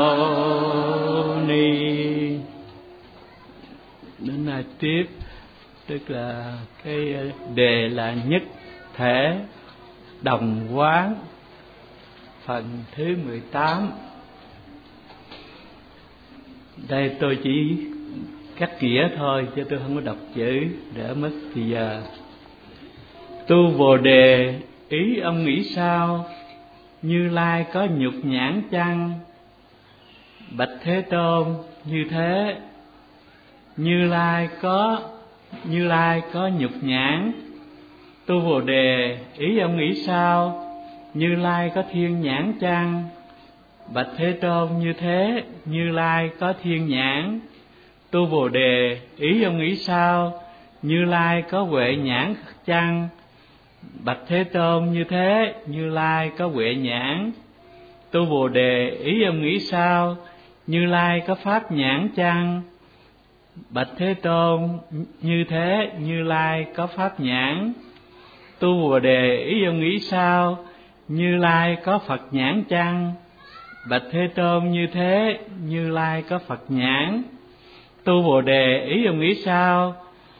Mâu Ni. Đến nay tiếp, tức là cái đề là nhất thể đồng quán, phần thứ 18. Đây tôi chỉ cắt nghĩa thôi chứ tôi không có đọc chữ, để mất thì giờ. Tu Bồ Đề, ý ông nghĩ sao? Như Lai có nhục nhãn chăng? Bạch Thế Tôn, như thế. Như Lai có nhục nhãn. Tu Bồ Đề, ý ông nghĩ sao? Như Lai có thiên nhãn chăng? Bạch Thế Tôn, như thế. Như Lai có thiên nhãn. Tu Bồ Đề, ý ông nghĩ sao? Như Lai có huệ nhãn chăng? Bạch Thế Tôn, như thế. Như Lai có huệ nhãn. Tu Bồ Đề, ý ông nghĩ sao? Như Lai có pháp nhãn chăng? Bạch Thế Tôn, như thế. Như Lai có pháp nhãn. Tu Bồ Đề, ý ông nghĩ sao? Như Lai có Phật nhãn chăng? Bạch Thế Tôn, như thế. Như Lai có Phật nhãn. Tu Bồ Đề, ý ông nghĩ sao?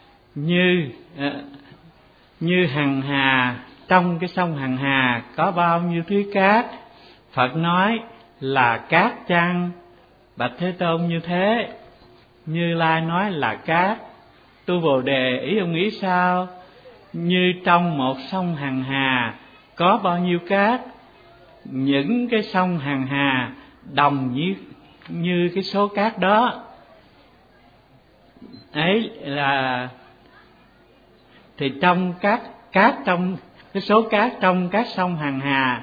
Như hằng hà, trong cái sông hằng hà có bao nhiêu thứ cát? Phật nói là cát chăng? Bạch Thế Tôn, như thế. Như Lai nói là cát. Tu Bồ Đề, ý ông nghĩ sao? Như trong một sông hằng hà có bao nhiêu cát? Những cái sông hằng hà đồng như cái số cát đó. Ấy là thì trong các cát, trong cái số cát trong các sông hằng hà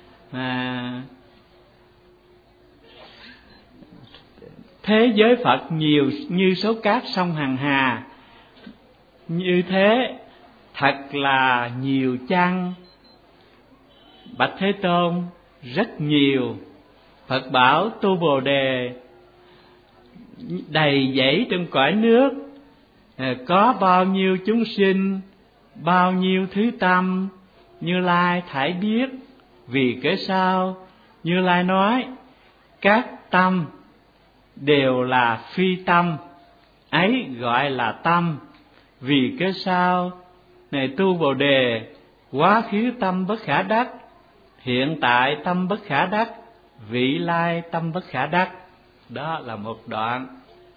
thế giới Phật nhiều như số cát sông hằng hà. Như thế thật là nhiều chăng? Bạch Thế Tôn, rất nhiều. Phật bảo Tu Bồ Đề, đầy dẫy trong cõi nước có bao nhiêu chúng sinh, bao nhiêu thứ tâm, Như Lai thải biết. Vì cớ sao? Như Lai nói các tâm đều là phi tâm, ấy gọi là tâm. Vì cớ sao? Này Tu Bồ Đề, quá khứ tâm bất khả đắc, hiện tại tâm bất khả đắc, vị lai tâm bất khả đắc. Đó là một đoạn.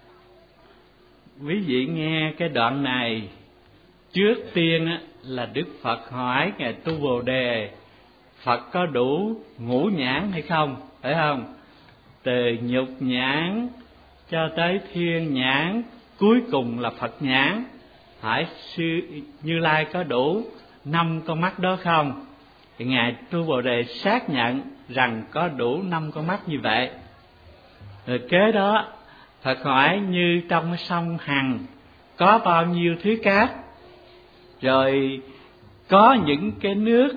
Quý vị nghe cái đoạn này, trước tiên là Đức Phật hỏi ngài Tu Bồ Đề, Phật có đủ ngũ nhãn hay không? Phải không? Từ nhục nhãn cho tới thiên nhãn, cuối cùng là Phật nhãn. Hỏi Như Lai có đủ 5 con mắt đó không? Thì ngài Tu Bồ Đề xác nhận rằng có đủ 5 con mắt như vậy. Rồi kế đó Phật hỏi như trong sông Hằng có bao nhiêu thứ cát? Rồi có những cái nước,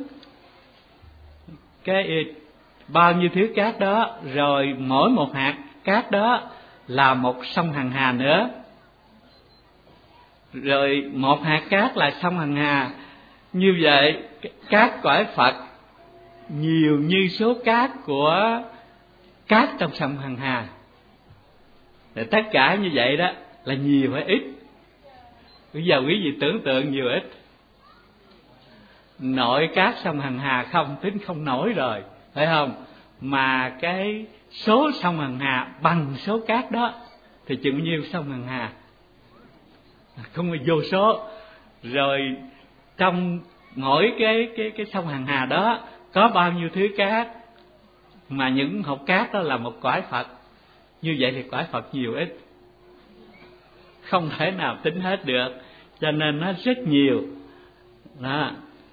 bao nhiêu thứ cát đó, rồi mỗi một hạt cát đó là một sông Hằng Hà nữa. Rồi một hạt cát là sông Hằng Hà. Như vậy cát cõi Phật nhiều như số cát của cát trong sông Hằng Hà. Để tất cả như vậy đó là nhiều hay ít? Bây giờ quý vị tưởng tượng nhiều ít. Nội cát sông Hằng Hà không tính không nổi rồi, phải không? Mà cái số sông Hằng Hà bằng số cát đó thì chừng nhiêu sông Hằng Hà? Không có vô số. Rồi trong mỗi cái sông Hằng Hà đó có bao nhiêu thứ cát, mà những hột cát đó là một cõi Phật. Như vậy thì cõi Phật nhiều ít, không thể nào tính hết được, cho nên nó rất nhiều đó.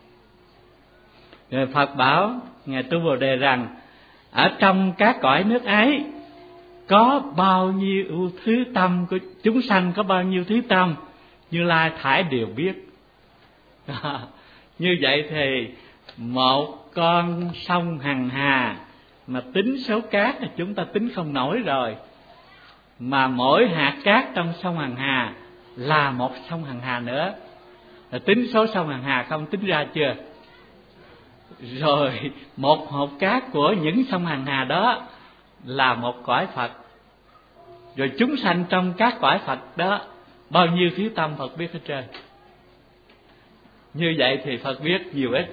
Rồi Phật bảo ngài Tu Bồ Đề rằng ở trong các cõi nước ấy có bao nhiêu thứ tâm của chúng sanh, có bao nhiêu thứ tâm, Như Lai thải đều biết. Như vậy thì một con sông Hằng Hà mà tính số cát thì chúng ta tính không nổi rồi. Mà mỗi hạt cát trong sông Hằng Hà là một sông Hằng Hà nữa. Rồi tính số sông Hằng Hà không, tính ra chưa? Rồi một hột cát của những sông Hằng Hà đó là một cõi Phật, rồi chúng sanh trong các cõi Phật đó bao nhiêu thiếu tâm Phật biết hết trơn. Như vậy thì Phật biết nhiều ít.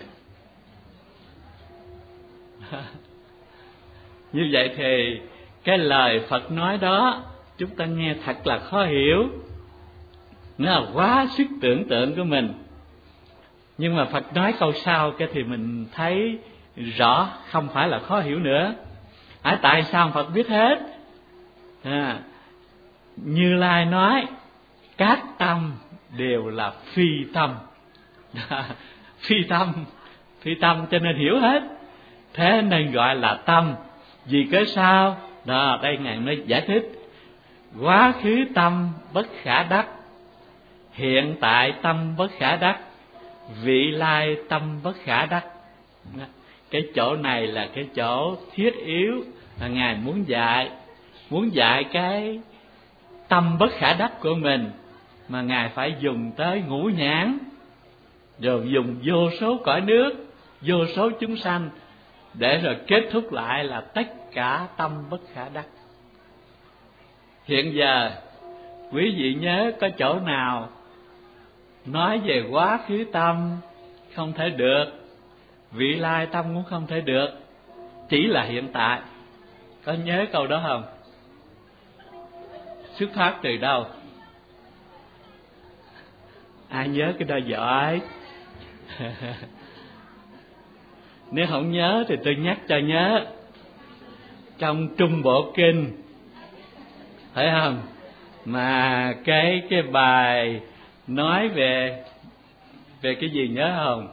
Như vậy thì cái lời Phật nói đó chúng ta nghe thật là khó hiểu, nó là quá sức tưởng tượng của mình. Nhưng mà Phật nói câu sau cái thì mình thấy rõ không phải là khó hiểu nữa. Tại sao Phật biết hết? Như Lai nói các tâm đều là phi tâm. Phi tâm cho nên hiểu hết. Thế nên gọi là tâm. Vì cớ sao? Đó, đây Ngài mới giải thích. Quá khứ tâm bất khả đắc, hiện tại tâm bất khả đắc, vị lai tâm bất khả đắc. Cái chỗ này là cái chỗ thiết yếu là Ngài muốn dạy cái tâm bất khả đắc của mình, mà Ngài phải dùng tới ngũ nhãn, rồi dùng vô số cõi nước, vô số chúng sanh, để rồi kết thúc lại là tất cả tâm bất khả đắc. Hiện giờ quý vị nhớ có chỗ nào nói về quá khứ tâm không thể được, vị lai tâm cũng không thể được, chỉ là hiện tại. Có nhớ câu đó không? Xuất phát từ đâu? Ai nhớ cái đó giỏi. Nếu không nhớ thì tôi nhắc cho nhớ. Trong Trung Bộ Kinh, phải không? Mà cái bài nói về cái gì nhớ không?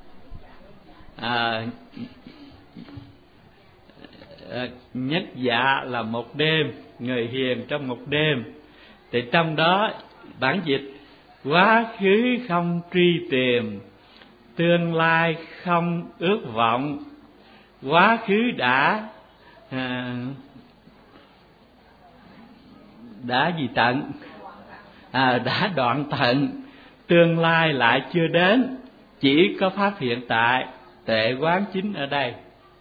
Nhất dạ là một đêm, người hiền trong một đêm. Thì trong đó bản dịch quá khứ không truy tìm, tương lai không ước vọng, quá khứ đã gì tận, đã đoạn tận, tương lai lại chưa đến, chỉ có pháp hiện tại, tệ quán chính ở đây.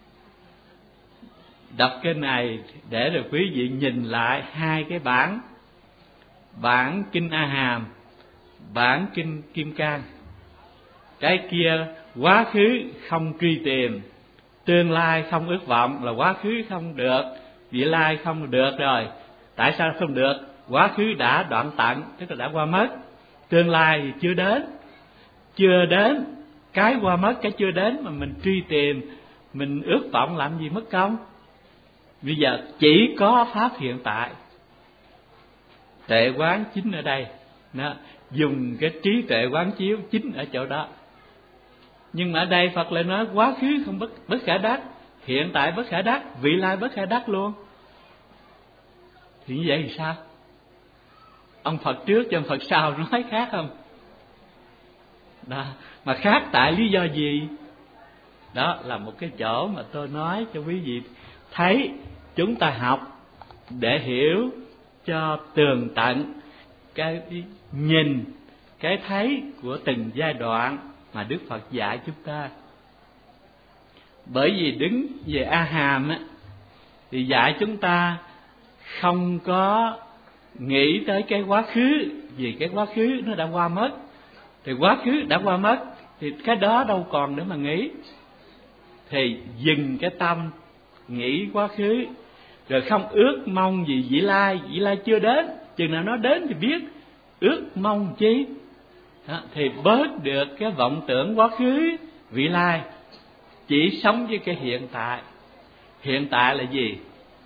Đọc cái này để rồi quý vị nhìn lại hai cái bản kinh A Hàm, bản kinh Kim Cang. Cái kia quá khứ không truy tìm, tương lai không ước vọng, là quá khứ không được, vị lai không được rồi. Tại sao không được? Quá khứ đã đoạn tận, tức là đã qua mất. Tương lai thì chưa đến. Cái qua mất, cái chưa đến mà mình truy tìm, mình ước vọng làm gì mất công. Bây giờ chỉ có pháp hiện tại, tuệ quán chính ở đây. Đó, dùng cái trí tuệ quán chiếu chính ở chỗ đó. Nhưng mà ở đây Phật lại nói quá khứ không bất khả đắc, hiện tại bất khả đắc, vị lai bất khả đắc luôn. Thì như vậy thì sao? Ông Phật trước cho ông Phật sau nói khác không? Đó, mà khác tại lý do gì? Đó là một cái chỗ mà tôi nói cho quý vị thấy. Chúng ta học để hiểu cho tường tận cái nhìn, cái thấy của từng giai đoạn mà Đức Phật dạy chúng ta. Bởi vì đứng về A Hàm á, thì dạy chúng ta không có nghĩ tới cái quá khứ, vì cái quá khứ nó đã qua mất. Thì quá khứ đã qua mất thì cái đó đâu còn nữa mà nghĩ. Thì dừng cái tâm nghĩ quá khứ, rồi không ước mong gì vị lai chưa đến, chừng nào nó đến thì biết, ước mong chi. Đó, thì bớt được cái vọng tưởng quá khứ, vị lai, chỉ sống với cái hiện tại. Hiện tại là gì?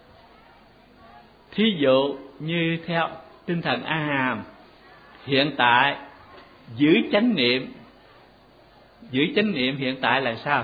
Thí dụ như theo tinh thần A Hàm, hiện tại giữ chánh niệm. Giữ chánh niệm hiện tại là sao?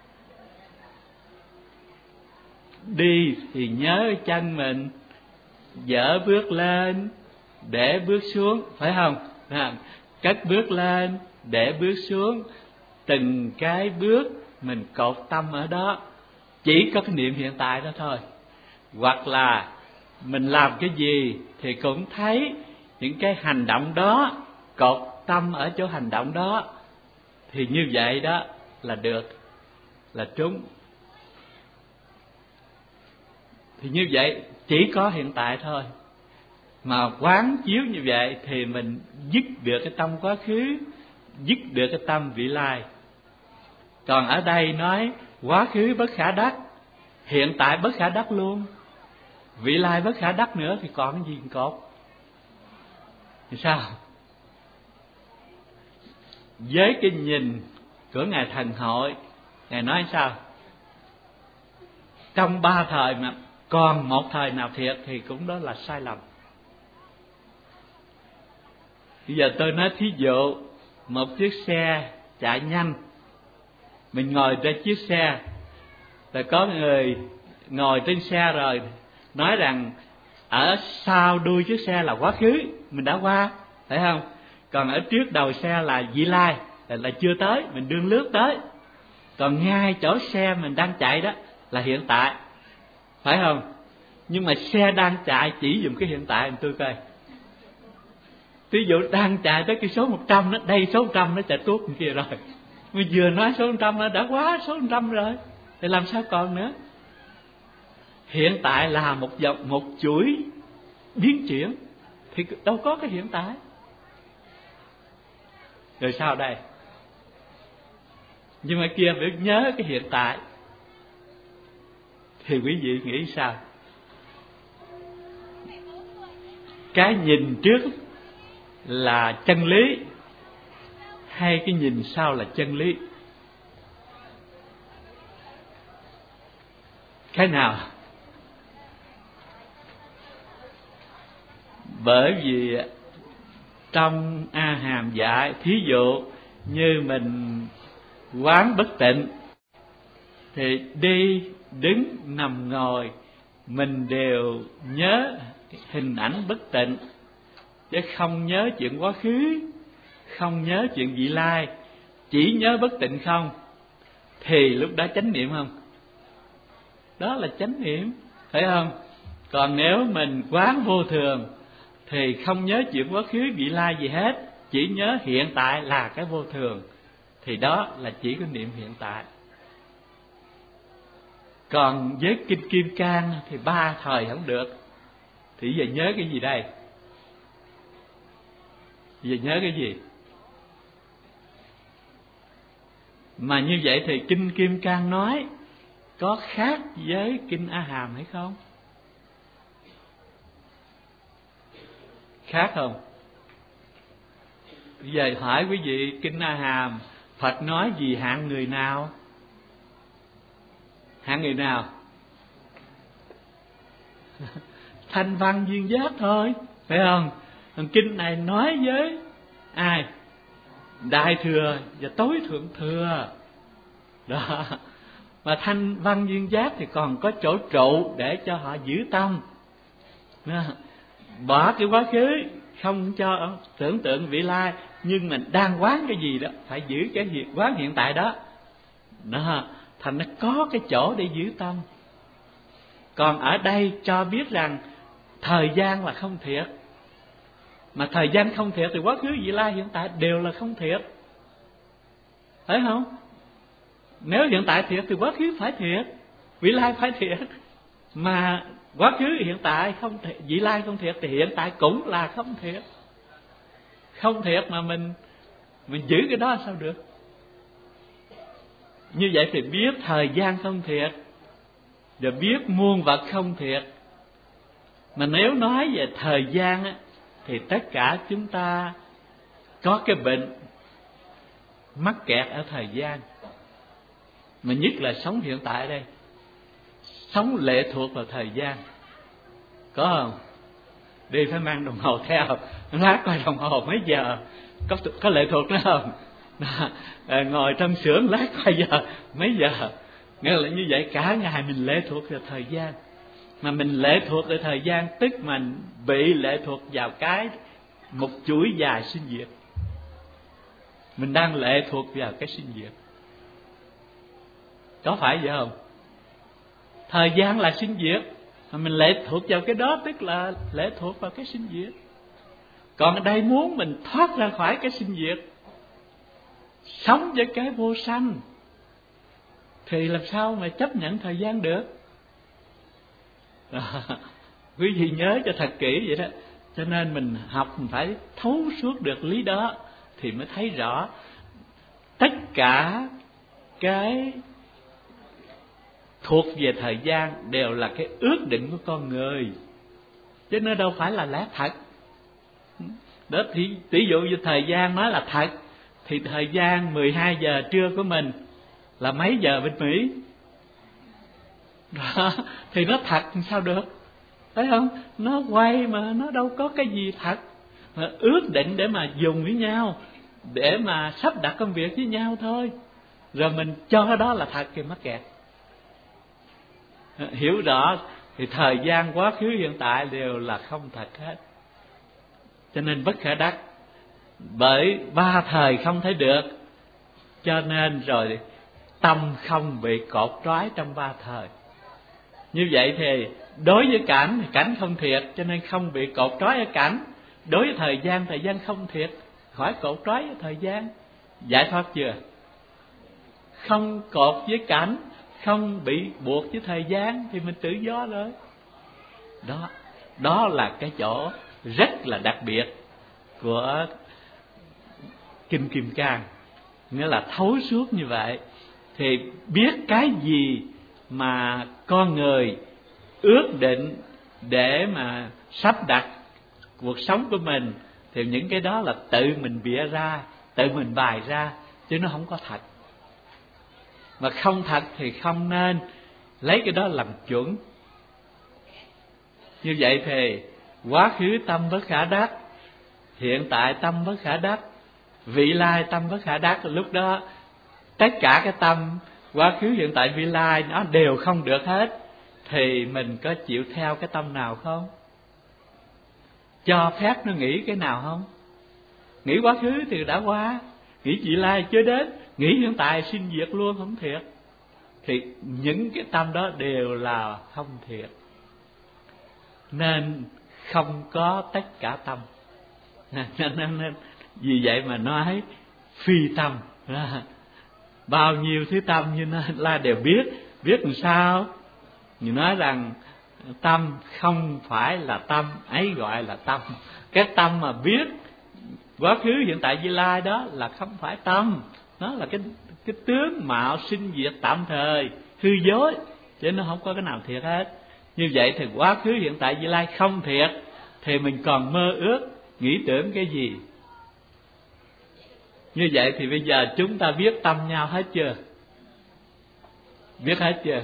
Đi thì nhớ chân mình, dở bước lên để bước xuống, phải không? Cất bước lên để bước xuống, từng cái bước mình cột tâm ở đó, chỉ có cái niệm hiện tại đó thôi. Hoặc là mình làm cái gì thì cũng thấy những cái hành động đó, cột tâm ở chỗ hành động đó, thì như vậy đó là được, là trúng. Thì như vậy chỉ có hiện tại thôi. Mà quán chiếu như vậy thì mình dứt được cái tâm quá khứ, dứt được cái tâm vị lai. Còn ở đây nói quá khứ bất khả đắc, hiện tại bất khả đắc luôn, vị lai bất khả đắc nữa, thì còn cái gì cột? Thì sao? Với cái nhìn của Ngài Thần Hội, Ngài nói sao? Trong ba thời mà còn một thời nào thiệt thì cũng đó là sai lầm. Bây giờ tôi nói thí dụ một chiếc xe chạy nhanh, mình ngồi trên chiếc xe, rồi có người ngồi trên xe rồi nói rằng ở sau đuôi chiếc xe là quá khứ, mình đã qua, phải không? Còn ở trước đầu xe là vị lai, là chưa tới, mình đương lướt tới. Còn ngay chỗ xe mình đang chạy đó là hiện tại, phải không? Nhưng mà xe đang chạy chỉ dùng cái hiện tại, tôi coi. Ví dụ đang chạy tới cái số 100 đó, đây số 100 nó chạy tuốt bên kia rồi. Mình vừa nói số 100 nó đã quá số 100 rồi, thì làm sao còn nữa? Hiện tại là một chuỗi biến chuyển, thì đâu có cái hiện tại. Rồi sao đây? Nhưng mà kia phải nhớ cái hiện tại. Thì quý vị nghĩ sao? Cái nhìn trước là chân lý hay cái nhìn sau là chân lý? Cái nào? Bởi vì trong A Hàm dạy, thí dụ như mình quán bất tịnh thì đi đứng nằm ngồi mình đều nhớ hình ảnh bất tịnh, chứ không nhớ chuyện quá khứ, không nhớ chuyện vị lai, chỉ nhớ bất tịnh không, thì lúc đó chánh niệm không? Đó là chánh niệm, phải không? Còn nếu mình quán vô thường thì không nhớ chuyện quá khứ vị lai gì hết, chỉ nhớ hiện tại là cái vô thường, thì đó là chỉ có niệm hiện tại. Còn với Kinh Kim Cang thì ba thời không được, thì giờ nhớ cái gì đây? Giờ nhớ cái gì? Mà như vậy thì Kinh Kim Cang nói có khác với Kinh A Hàm hay không? Khác không? Bây giờ hỏi quý vị, Kinh A Hàm Phật nói gì hạng người nào? Hạng người nào? Thanh văn duyên giác thôi, phải không? Còn kinh này nói với ai? Đại thừa và tối thượng thừa đó. Mà thanh văn duyên giác thì còn có chỗ trụ để cho họ giữ tâm đó. Bỏ cái quá khứ, không cho tưởng tượng vị lai, nhưng mình đang quán cái gì đó phải giữ cái việc quán hiện tại đó đó, thành nó có cái chỗ để giữ tâm. Còn ở đây cho biết rằng thời gian là không thiệt, mà thời gian không thiệt thì quá khứ vị lai hiện tại đều là không thiệt, phải không? Nếu hiện tại thiệt thì quá khứ phải thiệt, vị lai phải thiệt. Mà quá khứ hiện tại không thiệt, vị lai không thiệt, thì hiện tại cũng là không thiệt. Không thiệt mà mình giữ cái đó sao được? Như vậy thì biết thời gian không thiệt, rồi biết muôn vật không thiệt. Mà nếu nói về thời gian á, thì tất cả chúng ta có cái bệnh mắc kẹt ở thời gian. Mà nhất là sống hiện tại đây, sống lệ thuộc vào thời gian, có không? Đi phải mang đồng hồ theo, lát coi đồng hồ mấy giờ, có lệ thuộc nữa không? Ngồi trong xưởng lát coi giờ mấy giờ. Nghĩa là như vậy, cả ngày mình lệ thuộc vào thời gian. Mà mình lệ thuộc vào thời gian tức mình bị lệ thuộc vào một chuỗi dài sinh diệt. Mình đang lệ thuộc vào cái sinh diệt, có phải vậy không? Thời gian là sinh diệt, mà mình lệ thuộc vào cái đó tức là lệ thuộc vào cái sinh diệt. Còn ở đây muốn mình thoát ra khỏi cái sinh diệt, sống với cái vô sanh, thì làm sao mà chấp nhận thời gian được? Quý vị nhớ cho thật kỹ vậy đó. Cho nên mình học mình phải thấu suốt được lý đó thì mới thấy rõ tất cả cái thuộc về thời gian đều là cái ước định của con người, chứ nó đâu phải là lẽ thật. Đó thì tỷ dụ như thời gian nói là thật, thì thời gian 12 giờ trưa của mình là mấy giờ bên Mỹ? Đó, thì nó thật thì sao được, phải không? Nó quay mà nó đâu có cái gì thật. Mà ước định để mà dùng với nhau, để mà sắp đặt công việc với nhau thôi, rồi mình cho cái đó là thật thì mắc kẹt. Hiểu rõ thì thời gian quá khứ hiện tại đều là không thật hết, cho nên bất khả đắc. Bởi ba thời không thấy được, cho nên rồi tâm không bị cột trói trong ba thời. Như vậy thì đối với cảnh thì cảnh không thiệt, cho nên không bị cột trói ở cảnh. Đối với thời gian không thiệt, khỏi cột trói ở thời gian. Giải thoát chưa? Không cột với cảnh, không bị buộc với thời gian thì mình tự do rồi. Đó là cái chỗ rất là đặc biệt của Kinh Kim Cang, nghĩa là thấu suốt như vậy thì biết cái gì mà con người ước định để mà sắp đặt cuộc sống của mình, thì những cái đó là tự mình bịa ra, tự mình bày ra, chứ nó không có thật. Mà không thật thì không nên lấy cái đó làm chuẩn. Như vậy thì quá khứ tâm bất khả đắc, hiện tại tâm bất khả đắc, vị lai tâm bất khả đắc. Lúc đó tất cả cái tâm quá khứ hiện tại vị lai nó đều không được hết, thì mình có chịu theo cái tâm nào không? Cho phép nó nghĩ cái nào không? Nghĩ quá khứ thì đã qua, nghĩ vị lai chưa đến, nghĩ hiện tại sinh diệt luôn không thiệt, thì những cái tâm đó đều là không thiệt. Nên không có tất cả tâm. Nên vì vậy mà nói phi tâm. Bao nhiêu thứ tâm như là đều biết làm sao. Như nói rằng tâm không phải là tâm, ấy gọi là tâm. Cái tâm mà biết quá khứ hiện tại vị lai đó là không phải tâm, nó là cái tướng mạo sinh diệt tạm thời, hư dối, chứ nó không có cái nào thiệt hết. Như vậy thì quá khứ hiện tại vị lai không thiệt, thì mình còn mơ ước nghĩ tưởng cái gì? Như vậy thì bây giờ chúng ta biết tâm nhau hết chưa? Biết hết chưa?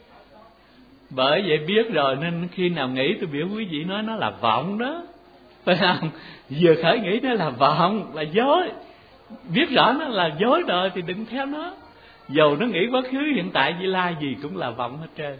Bởi vậy biết rồi nên khi nào nghĩ tôi biểu quý vị nói nó là vọng đó, phải không? Vừa khởi nghĩ nó là vọng, là dối. Biết rõ nó là dối rồi thì đừng theo nó. Dầu nó nghĩ quá khứ hiện tại vị lai gì cũng là vọng hết trơn.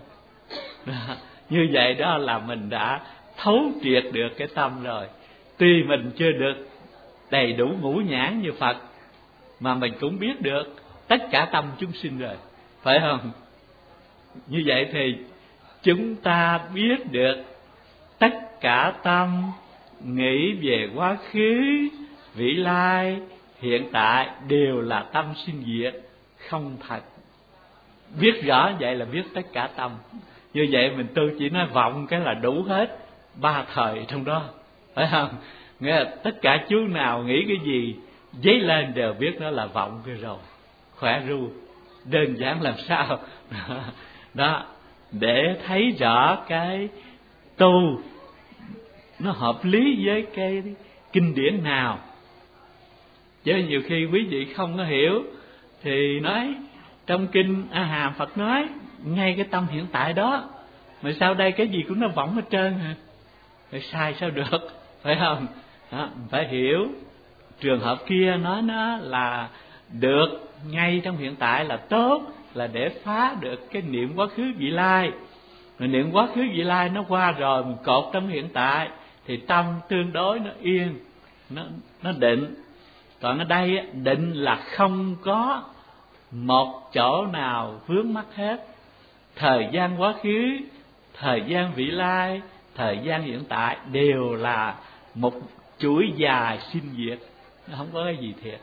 Như vậy đó là mình đã thấu triệt được cái tâm rồi. Tuy mình chưa được đầy đủ ngũ nhãn như Phật, mà mình cũng biết được tất cả tâm chúng sinh rồi, phải không? Như vậy thì chúng ta biết được tất cả tâm nghĩ về quá khứ, vị lai, hiện tại đều là tâm sinh diệt, không thật. Biết rõ vậy là biết tất cả tâm. Như vậy mình tôi chỉ nói vọng cái là đủ hết ba thời trong đó, phải không? Nghĩa là tất cả chú nào nghĩ cái gì dấy lên đều biết nó là vọng kia rồi. Khỏe ru, đơn giản làm sao. Đó, để thấy rõ cái tu nó hợp lý với cái kinh điển nào. Chứ nhiều khi quý vị không có hiểu thì nói trong kinh A Hàm Phật nói ngay cái tâm hiện tại đó, mà sao đây cái gì cũng nó vọng hết trơn hả? Phải sai sao được, phải không? Đó, phải hiểu trường hợp kia nói nó là được ngay trong hiện tại là tốt, là để phá được cái niệm quá khứ vị lai. Rồi niệm quá khứ vị lai nó qua rồi, mình cột trong hiện tại thì tâm tương đối nó yên, nó định. Còn ở đây định là không có một chỗ nào vướng mắc hết. Thời gian quá khứ, thời gian vị lai, thời gian hiện tại đều là một chuỗi dài sinh diệt, nó không có cái gì thiệt.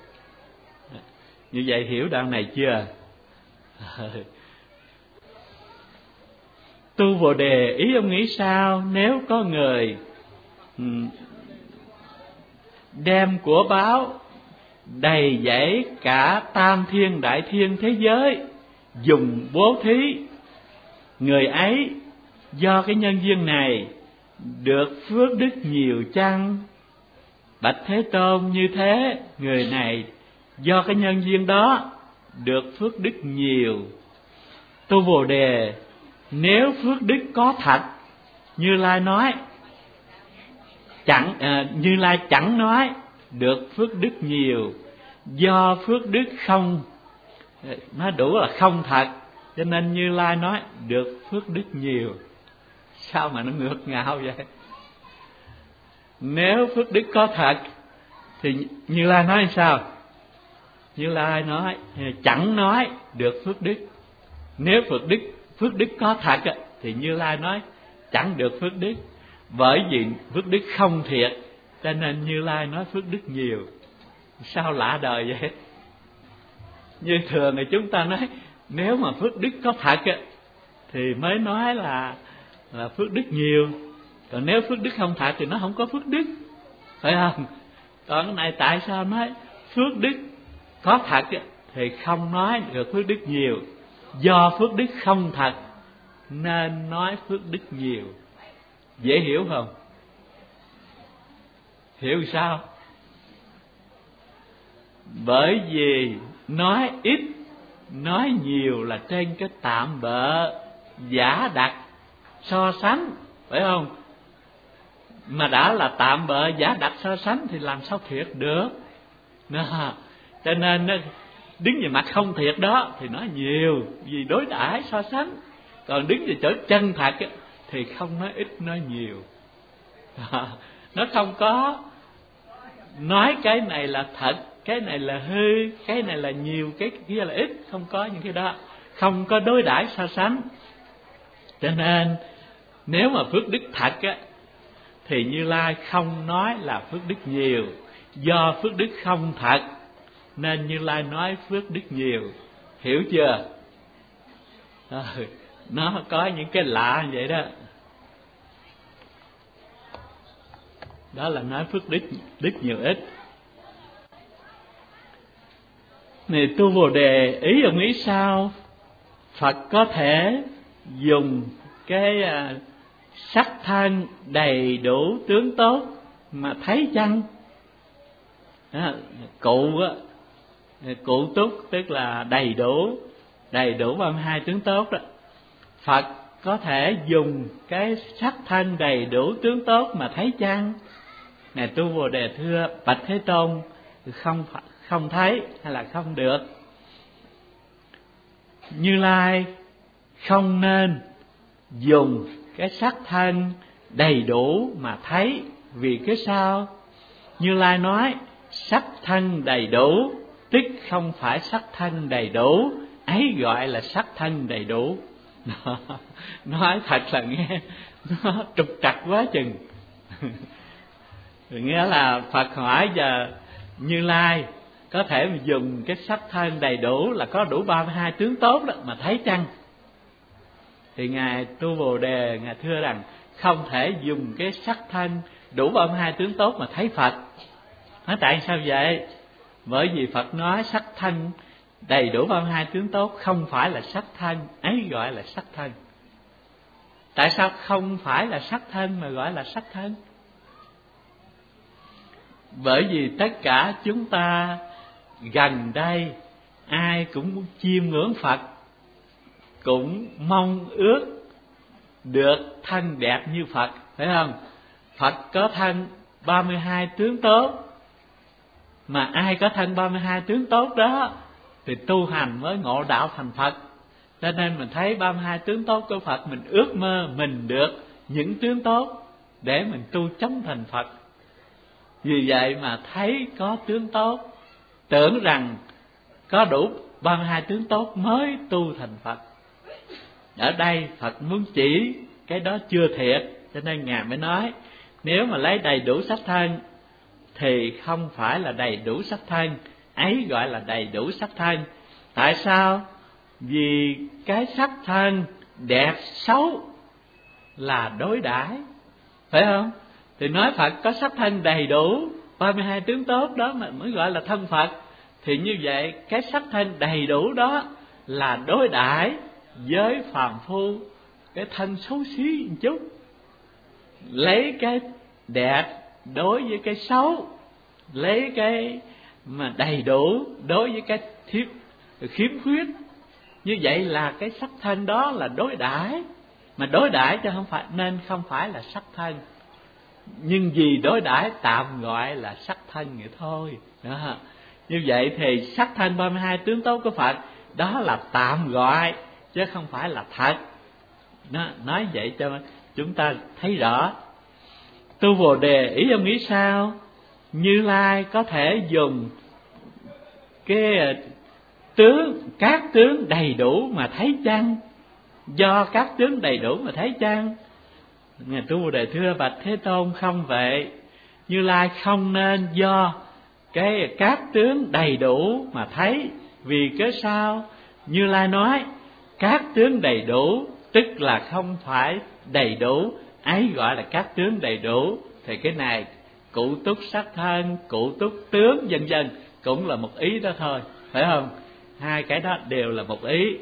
Như vậy hiểu đoạn này chưa? Tu Bồ Đề, ý ông nghĩ sao? Nếu có người đem của báo đầy dẫy cả tam thiên đại thiên thế giới dùng bố thí, người ấy do cái nhân duyên này được phước đức nhiều chăng? Bạch Thế Tôn, như thế người này do cái nhân duyên đó được phước đức nhiều. Tu Bồ Đề, nếu phước đức có thật, Như Lai nói Như Lai chẳng nói được phước đức nhiều, do phước đức không, nó đủ là không thật, cho nên Như Lai nói được phước đức nhiều. Sao mà nó ngược ngạo vậy? Nếu phước đức có thật thì Như Lai nói sao? Như Lai nói chẳng nói được phước đức. Nếu phước đức có thật thì Như Lai nói chẳng được phước đức. Bởi vì phước đức không thiệt, cho nên Như Lai nói phước đức nhiều. Sao lạ đời vậy? Như thường thì chúng ta nói nếu mà phước đức có thật thì mới nói là phước đức nhiều. Còn nếu phước đức không thật thì nó không có phước đức, phải không? Còn cái này tại sao nói phước đức có thật thì không nói được phước đức nhiều, do phước đức không thật nên nói phước đức nhiều. Dễ hiểu không? Hiểu sao? Bởi vì nói ít nói nhiều là trên cái tạm bợ giả đặt so sánh, phải không? Mà đã là tạm bợ giả đặt so sánh thì làm sao thiệt được? Cho nên đứng về mặt không thiệt đó thì nói nhiều, vì đối đãi so sánh. Còn đứng về chỗ chân thật thì không nói ít nói nhiều. Nó không có nói cái này là thật, cái này là hư, cái này là nhiều, cái kia là ít. Không có những cái đó, không có đối đãi so sánh. Cho nên nếu mà phước đức thật thì Như Lai không nói là phước đức nhiều, do phước đức không thật nên Như Lai nói phước đức nhiều. Hiểu chưa? Nó có những cái lạ như vậy đó. Đó là nói phước đức nhiều ít. Này Tu Bồ Đề, ý ông nghĩ sao? Phật có thể dùng cái sắc thân đầy đủ tướng tốt mà thấy chăng? Cụ túc tức là đầy đủ 32 tướng tốt đó. Phật có thể dùng cái sắc thân đầy đủ tướng tốt mà thấy chăng? Này Tu Bồ Đề, thưa Bạch Thế Tôn, không thấy hay là không được. Như Lai không nên dùng cái sắc thân đầy đủ mà thấy. Vì cái sao? Như Lai nói sắc thân đầy đủ tức không phải sắc thân đầy đủ, ấy gọi là sắc thân đầy đủ. Nói thật là nghe nó trục trặc quá chừng. Nghĩa là Phật hỏi giờ Như Lai có thể dùng cái sắc thân đầy đủ là có đủ 32 tướng tốt đó mà thấy chăng? Thì Ngài Tu Bồ Đề Ngài thưa rằng không thể dùng cái sắc thân đủ 32 tướng tốt mà thấy Phật. Nói tại sao vậy? Bởi vì Phật nói sắc thân đầy đủ 32 tướng tốt không phải là sắc thân, ấy gọi là sắc thân. Tại sao không phải là sắc thân mà gọi là sắc thân? Bởi vì tất cả chúng ta gần đây ai cũng muốn chiêm ngưỡng Phật, cũng mong ước được thân đẹp như Phật, phải không? Phật có thân 32 tướng tốt, mà ai có thân 32 tướng tốt đó thì tu hành mới ngộ đạo thành Phật. Cho nên mình thấy 32 tướng tốt của Phật, mình ước mơ mình được những tướng tốt để mình tu chống thành Phật. Vì vậy mà thấy có tướng tốt, tưởng rằng có đủ 32 tướng tốt mới tu thành Phật. Ở đây Phật muốn chỉ cái đó chưa thiệt, cho nên Ngài mới nói nếu mà lấy đầy đủ sắc thân thì không phải là đầy đủ sắc thân, ấy gọi là đầy đủ sắc thân. Tại sao? Vì cái sắc thân đẹp xấu là đối đãi, phải không? Thì nói Phật có sắc thân đầy đủ 32 tướng tốt đó mà mới gọi là thân Phật. Thì như vậy cái sắc thân đầy đủ đó là đối đãi với phàm phu cái thân xấu xí một chút, lấy cái đẹp đối với cái xấu, lấy cái mà đầy đủ đối với cái khiếm khuyết. Như vậy là cái sắc thân đó là đối đãi, mà đối đãi cho không phải, nên không phải là sắc thân, nhưng vì đối đãi tạm gọi là sắc thân vậy thôi đó. Như vậy thì sắc thân 32 tướng tốt của Phật đó là tạm gọi chứ không phải là thật. Nói vậy cho chúng ta thấy rõ. Tu Bồ Đề ý ông nghĩ sao? Như Lai có thể dùng cái các tướng đầy đủ mà thấy chăng? Do các tướng đầy đủ mà thấy chăng? Ngài Tu Bồ Đề thưa bạch Thế Tôn, không vậy. Như Lai không nên do các tướng đầy đủ mà thấy. Vì cớ sao? Như Lai nói các tướng đầy đủ tức là không phải đầy đủ, ấy gọi là các tướng đầy đủ. Thì cái này cụ túc sắc thân, cụ túc tướng vân vân cũng là một ý đó thôi, phải không? Hai cái đó đều là một ý.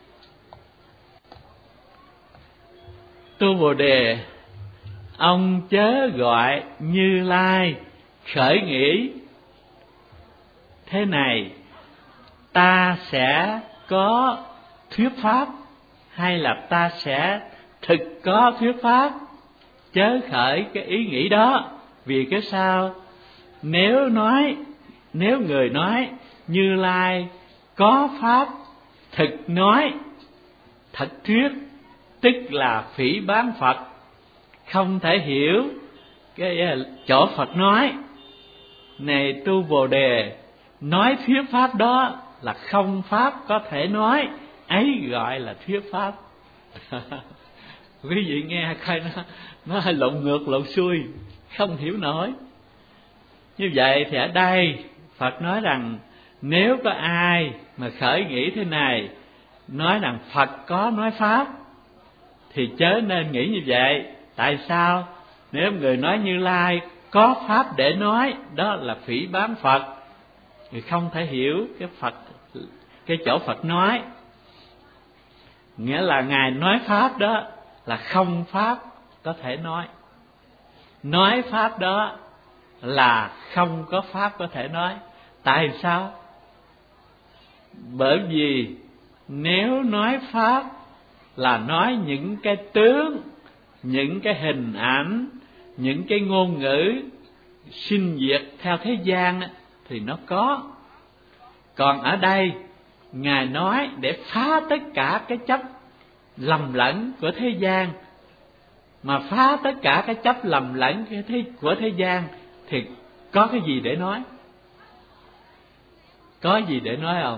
Tu Bồ Đề, ông chớ gọi Như Lai khởi nghĩ thế này: ta sẽ có thuyết pháp, hay là ta sẽ thực có thuyết pháp. Chớ khởi cái ý nghĩ đó. Vì cái sao? Nếu người nói Như Lai có pháp thực nói, thật thuyết, tức là phỉ báng Phật, không thể hiểu cái chỗ Phật nói. Này Tu Bồ Đề, nói thuyết pháp đó là không pháp có thể nói, ấy gọi là thuyết pháp. Quý vị nghe coi nó lộn ngược lộn xuôi, không hiểu nổi. Như vậy thì ở đây Phật nói rằng nếu có ai mà khởi nghĩ thế này, nói rằng Phật có nói pháp, thì chớ nên nghĩ như vậy. Tại sao? Nếu người nói Như Lai có pháp để nói, đó là phỉ báng Phật, thì không thể hiểu cái chỗ Phật nói. Nghĩa là Ngài nói pháp đó là không pháp có thể nói. Nói pháp đó là không có pháp có thể nói. Tại sao? Bởi vì nếu nói pháp là nói những cái tướng, những cái hình ảnh, những cái ngôn ngữ sinh diệt theo thế gian thì nó có. Còn ở đây Ngài nói để phá tất cả cái chấp lầm lẫn của thế gian. Mà phá tất cả cái chấp lầm lẫn của thế gian thì có cái gì để nói? Có gì để nói không?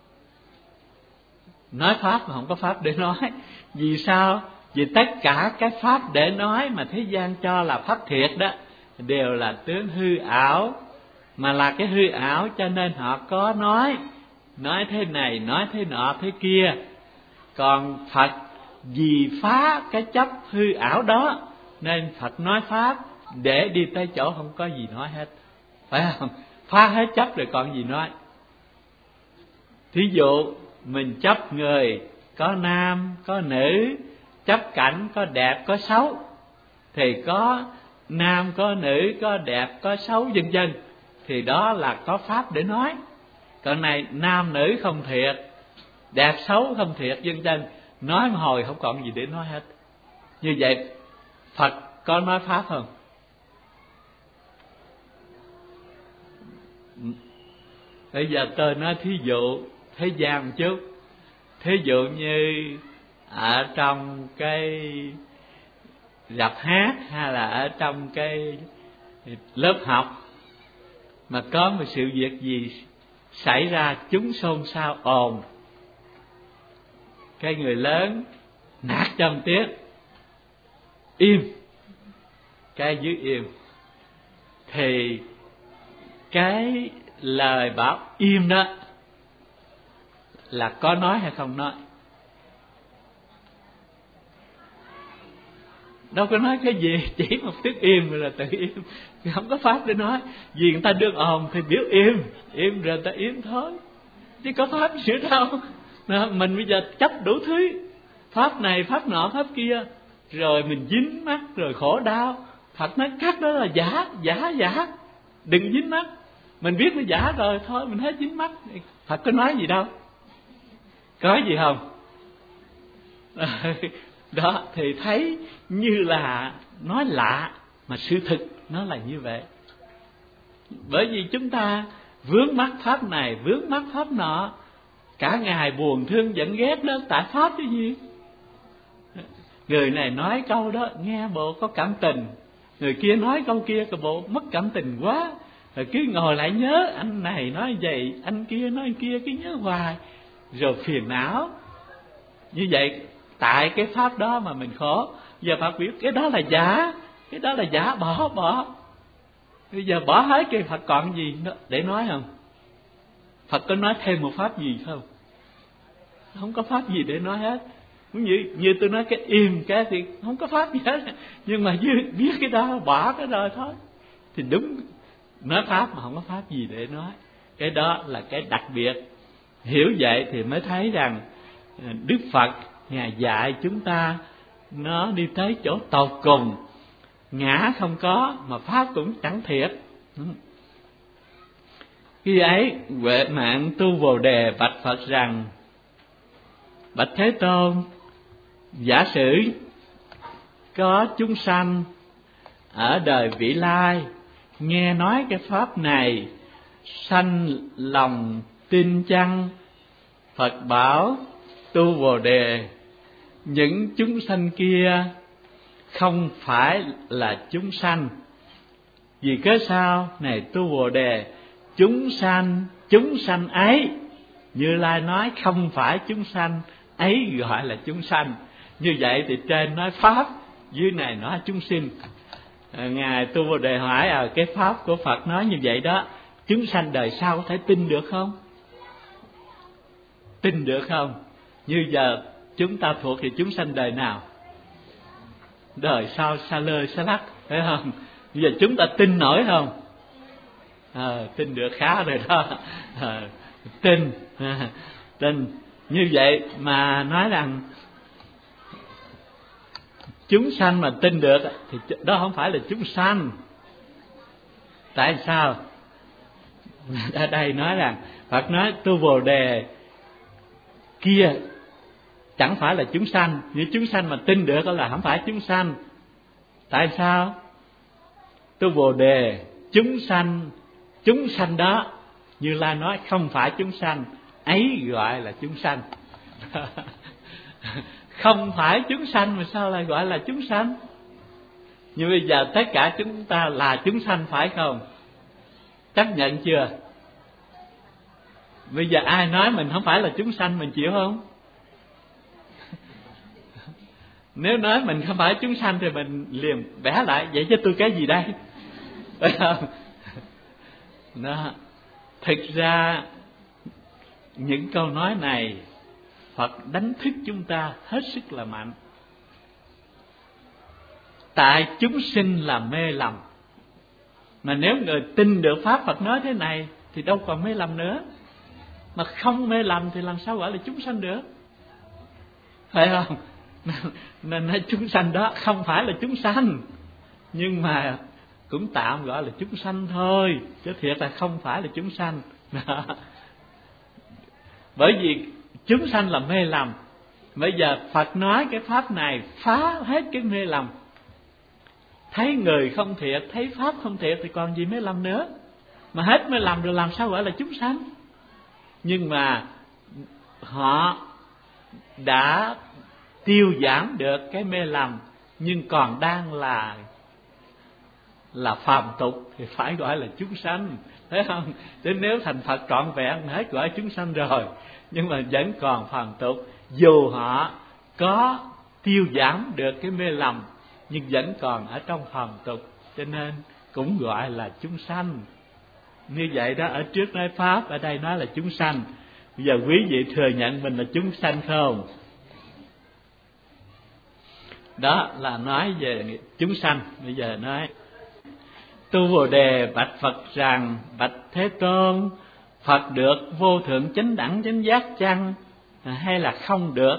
Nói pháp mà không có pháp để nói. Vì sao? Vì tất cả cái pháp để nói mà thế gian cho là pháp thiệt đó đều là tướng hư ảo. Mà là cái hư ảo cho nên họ có nói thế này, nói thế nọ, thế kia. Còn Phật vì phá cái chấp hư ảo đó nên Phật nói pháp để đi tới chỗ không có gì nói hết, phải không? Phá hết chấp rồi còn gì nói. Thí dụ mình chấp người có nam có nữ, chấp cảnh có đẹp có xấu, thì có nam có nữ, có đẹp có xấu vân vân, thì đó là có pháp để nói. Còn này nam nữ không thiệt, đẹp xấu không thiệt vân vân, nói một hồi không còn gì để nói hết. Như vậy Phật có nói pháp không? Bây giờ tôi nói thí dụ thế gian một chút. Thí dụ như ở trong cái rạp hát hay là ở trong cái lớp học mà có một sự việc gì xảy ra, chúng xôn xao ồn, cái người lớn nạt cho một tiếng, im, cái dưới im, thì cái lời bảo im đó là có nói hay không nói? đâu có nói cái gì, chỉ một tiếng im rồi là tự im, không có pháp để nói. Vì người ta đương ồn thì biểu im rồi người ta im thôi, chứ có pháp gì đâu. Mình bây giờ chấp đủ thứ, pháp này pháp nọ pháp kia, rồi mình dính mắc rồi khổ đau. Phật nói các đó là giả, đừng dính mắc. Mình biết nó giả rồi thôi mình hết dính mắc. Phật có nói gì đâu, có gì không? Đó thì thấy như là nói lạ, mà sự thực nó là như vậy. Bởi vì chúng ta vướng mắc pháp này, vướng mắc pháp nọ, cả ngày buồn thương giận ghét đó, tại pháp cái gì? Người này nói câu đó nghe bộ có cảm tình, người kia nói câu kia cái bộ mất cảm tình quá, rồi cứ ngồi lại nhớ anh này nói vậy, anh kia nói kia, cứ nhớ hoài rồi phiền não. Như vậy tại cái pháp đó mà mình khổ. Giờ Phật biết cái đó là giả, cái đó là giả, bỏ. Bây giờ bỏ hết cái Phật còn gì để nói không? Phật có nói thêm một pháp gì không? Không có pháp gì để nói hết. Như tôi nói cái im cái thì không có pháp gì hết. Nhưng mà biết cái đó, bỏ cái rồi thôi thì đúng, nói pháp mà không có pháp gì để nói. Cái đó là cái đặc biệt. Hiểu vậy thì mới thấy rằng Đức Phật Ngài dạy chúng ta nó đi tới chỗ tột cùng. Ngã không có mà pháp cũng chẳng thiệt. Khi ấy Huệ Mạng Tu Bồ Đề bạch Phật rằng: bạch Thế Tôn, giả sử có chúng sanh ở đời vị lai nghe nói cái pháp này, sanh lòng tin chăng? Phật bảo: Tu Bồ Đề, những chúng sanh kia không phải là chúng sanh. Vì cớ sao? Này Tu Bồ Đề, chúng sanh ấy, Như Lai nói không phải chúng sanh ấy gọi là chúng sanh. Như vậy thì trên nói pháp, dưới này nói chúng sinh. Ngài Tu Bồ Đề hỏi cái pháp của Phật nói như vậy đó, chúng sanh đời sau có thể tin được không? Tin được không? Như giờ chúng ta thuộc thì chúng sanh đời nào? Đời sau xa lơ xa lắc, phải không? Bây giờ chúng ta tin nổi không? Tin được khá rồi đó. Tin. Như vậy mà nói rằng chúng sanh mà tin được thì đó không phải là chúng sanh. Tại sao? Ở đây nói rằng Phật nói Tu Bồ Đề kia chẳng phải là chúng sanh, nhưng chúng sanh mà tin được là không phải chúng sanh. Tại sao? Tu Bồ Đề, chúng sanh đó Như Lai nói không phải chúng sanh ấy gọi là chúng sanh. Không phải chúng sanh mà sao lại gọi là chúng sanh? Nhưng bây giờ tất cả chúng ta là chúng sanh phải không? Chấp nhận chưa? Bây giờ ai nói mình không phải là chúng sanh mình chịu không? Nếu nói mình không phải chúng sanh thì mình liền bẻ lại, vậy chứ tôi cái gì đây? Phải không? Đó. Thực ra những câu nói này Phật đánh thức chúng ta hết sức là mạnh. Tại chúng sinh là mê lầm, mà nếu người tin được pháp Phật nói thế này thì đâu còn mê lầm nữa. Mà không mê lầm thì làm sao gọi là chúng sanh được? Phải không? Nên chúng sanh đó không phải là chúng sanh, nhưng mà cũng tạm gọi là chúng sanh thôi, chứ thiệt là không phải là chúng sanh. Bởi vì chúng sanh là mê lầm. Bây giờ Phật nói cái pháp này phá hết cái mê lầm. Thấy người không thiệt, thấy pháp không thiệt thì còn gì mê lầm nữa. Mà hết mê lầm rồi làm sao gọi là chúng sanh? Nhưng mà họ đã tiêu giảm được cái mê lầm, nhưng còn đang là phàm tục thì phải gọi là chúng sanh, thấy không? Chứ nếu thành Phật trọn vẹn hết gọi chúng sanh rồi, nhưng mà vẫn còn phàm tục. Dù họ có tiêu giảm được cái mê lầm nhưng vẫn còn ở trong phàm tục, cho nên cũng gọi là chúng sanh. Như vậy đó, ở trước nói pháp, ở đây nói là chúng sanh. Bây giờ quý vị thừa nhận mình là chúng sanh không? Đó là nói về chúng sanh. Bây giờ nói Tu Bồ Đề bạch Phật rằng: bạch Thế Tôn, Phật được vô thượng chánh đẳng chánh giác chăng, hay là không được?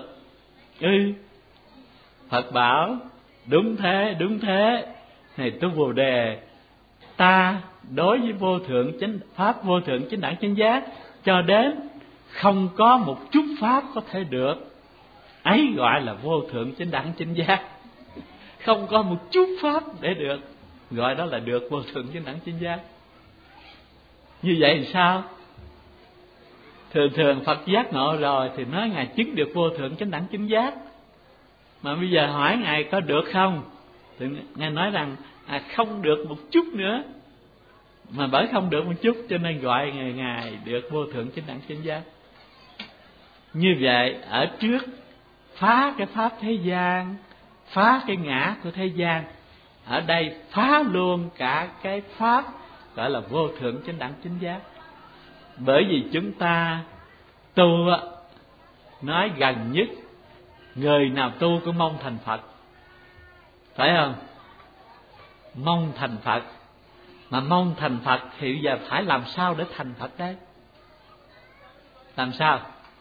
Phật bảo: đúng thế, đúng thế. Này Tu Bồ Đề, ta đối với vô thượng chánh pháp, vô thượng chánh đẳng chánh giác, cho đến không có một chút pháp có thể được, ấy gọi là vô thượng chánh đẳng chánh giác. Không có một chút pháp để được, gọi đó là được vô thượng chánh đẳng chánh giác. Như vậy thì sao? Thường Phật giác ngộ rồi thì nói Ngài chứng được vô thượng chánh đẳng chánh giác. Mà bây giờ hỏi Ngài có được không, thì Ngài nói rằng không được một chút nữa. Mà bởi không được một chút cho nên gọi Ngài được vô thượng chánh đẳng chánh giác. Như vậy ở trước phá cái pháp thế gian, phá cái ngã của thế gian, ở đây phá luôn cả cái pháp gọi là vô thượng chánh đẳng chánh giác. Bởi vì chúng ta tu nói gần nhất, người nào tu cũng mong thành Phật, phải không? Mong thành Phật. Mà mong thành Phật thì bây giờ phải làm sao để thành Phật đấy? Làm sao?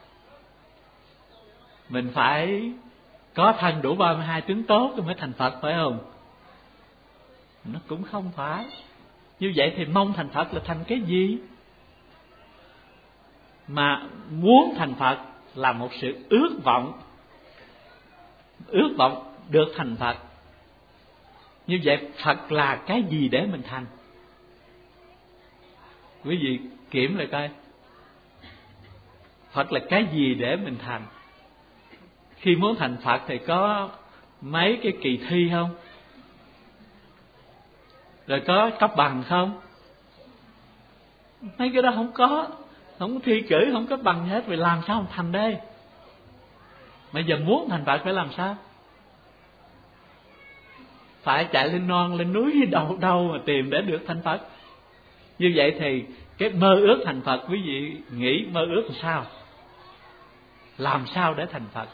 Mình phải có thân đủ 32 tướng tốt mới thành Phật, phải không? Nó cũng không phải. Như vậy thì mong thành Phật là thành cái gì? Mà muốn thành Phật là một sự ước vọng được thành Phật. Như vậy Phật là cái gì để mình thành? Quý vị kiểm lại coi, Phật là cái gì để mình thành? Khi muốn thành Phật thì có mấy cái kỳ thi không? Rồi có cấp bằng không? Mấy cái đó không có. Không có thi cử, không có bằng hết. Vậy làm sao không thành đây? Mà giờ muốn thành Phật phải làm sao? Phải chạy lên non, lên núi đâu mà tìm để được thành Phật. Như vậy thì cái mơ ước thành Phật, quý vị nghĩ mơ ước làm sao? Làm sao để thành Phật?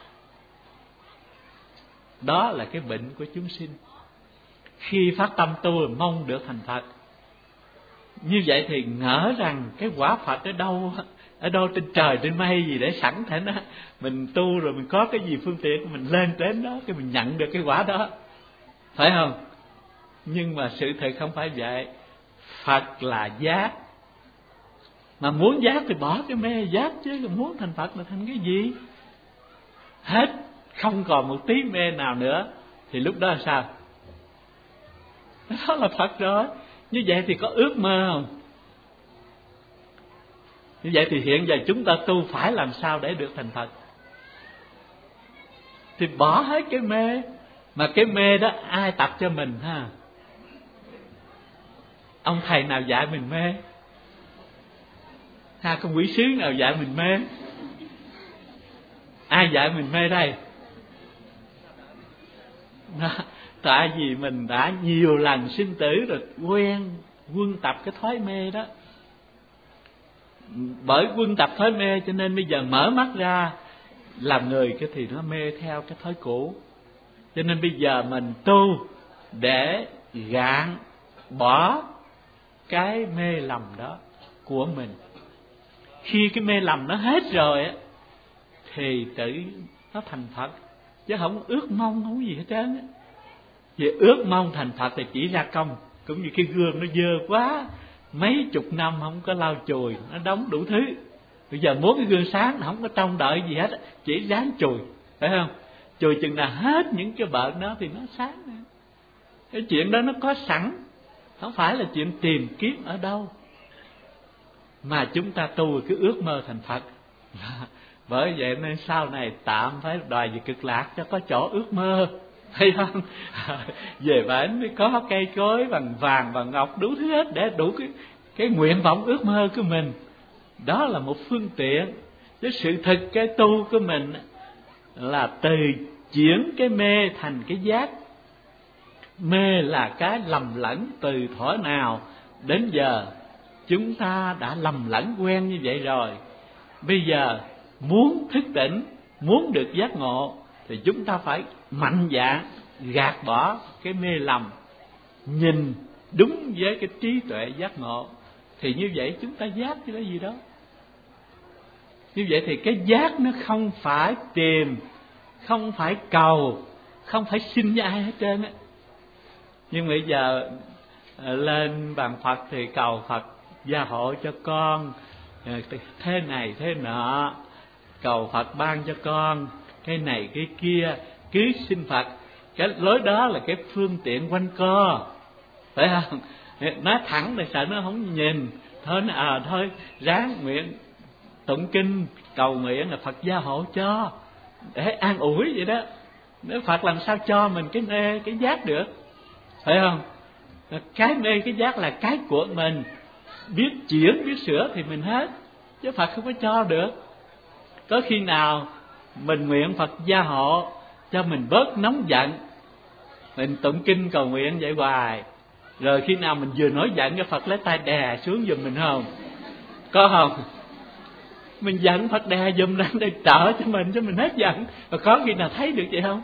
Đó là cái bệnh của chúng sinh. Khi phát tâm tu là mong được thành Phật. Như vậy thì ngỡ rằng cái quả Phật ở đâu trên trời trên mây gì để sẵn thể nó, mình tu rồi mình có cái gì phương tiện mình lên đến đó cái mình nhận được cái quả đó, phải không? Nhưng mà sự thật không phải vậy. Phật là giác. Mà muốn giác thì bỏ cái mê giác chứ, muốn thành Phật là thành cái gì? Hết, không còn một tí mê nào nữa thì lúc đó là sao? Đó là Phật rồi. Như vậy thì có ước mơ không? Như vậy thì hiện giờ chúng ta tu phải làm sao để được thành Phật? Thì bỏ hết cái mê. Mà cái mê đó ai tập cho mình ha? Ông thầy nào dạy mình mê? Con quỷ sứ nào dạy mình mê? Ai dạy mình mê đây? Tại vì mình đã nhiều lần sinh tử rồi quen quân tập cái thói mê đó. Bởi quân tập thói mê cho nên bây giờ mở mắt ra làm người cái thì nó mê theo cái thói cũ. Cho nên bây giờ mình tu để gạn bỏ cái mê lầm đó của mình. Khi cái mê lầm nó hết rồi á thì tự nó thành Phật, chứ không ước mong không gì hết trơn á. Vì ước mong thành Phật thì chỉ ra công. Cũng như cái gương nó dơ quá, mấy chục năm không có lau chùi, nó đóng đủ thứ. Bây giờ muốn cái gương sáng, nó không có trông đợi gì hết, chỉ dán chùi, phải không? Chùi chừng nào hết những cái bệnh đó thì nó sáng nữa. Cái chuyện đó nó có sẵn, không phải là chuyện tìm kiếm ở đâu. Mà chúng ta tu cứ ước mơ thành Phật. Bởi vậy nên sau này tạm phải đòi về Cực Lạc cho có chỗ ước mơ, thấy không? Về bển mới có cây cối bằng vàng và ngọc đủ thứ hết để đủ cái nguyện vọng ước mơ của mình. Đó là một phương tiện. Chứ sự thực cái tu của mình là từ chuyển cái mê thành cái giác. Mê là cái lầm lẫn từ thuở nào đến giờ chúng ta đã lầm lẫn quen như vậy rồi. Bây giờ muốn thức tỉnh, muốn được giác ngộ thì chúng ta phải mạnh dạn gạt bỏ cái mê lầm, nhìn đúng với cái trí tuệ giác ngộ, thì như vậy chúng ta giác chứ có gì đó. Như vậy thì cái giác nó không phải tìm, không phải cầu, không phải xin với ai hết trơn á. Nhưng bây giờ lên bàn Phật thì cầu Phật gia hộ cho con thế này thế nọ, cầu Phật ban cho con cái này cái kia, cứ xin Phật. Cái lối đó là cái phương tiện quanh co, phải không? Nói thẳng thì sợ nó không nhìn. Thôi thôi ráng nguyện tụng kinh cầu nguyện là Phật gia hộ cho, để an ủi vậy đó. Nếu Phật làm sao cho mình cái mê cái giác được, phải không? Cái mê cái giác là cái của mình, biết chuyển biết sửa thì mình hết, chứ Phật không có cho được. Có khi nào mình nguyện Phật gia hộ cho mình bớt nóng giận, mình tụng kinh cầu nguyện vậy hoài, rồi khi nào mình vừa nổi giận cái Phật lấy tay đè xuống giùm mình không? Có không? Mình giận Phật đè giùm lên để trợ cho mình, cho mình hết giận. Và có khi nào thấy được vậy không?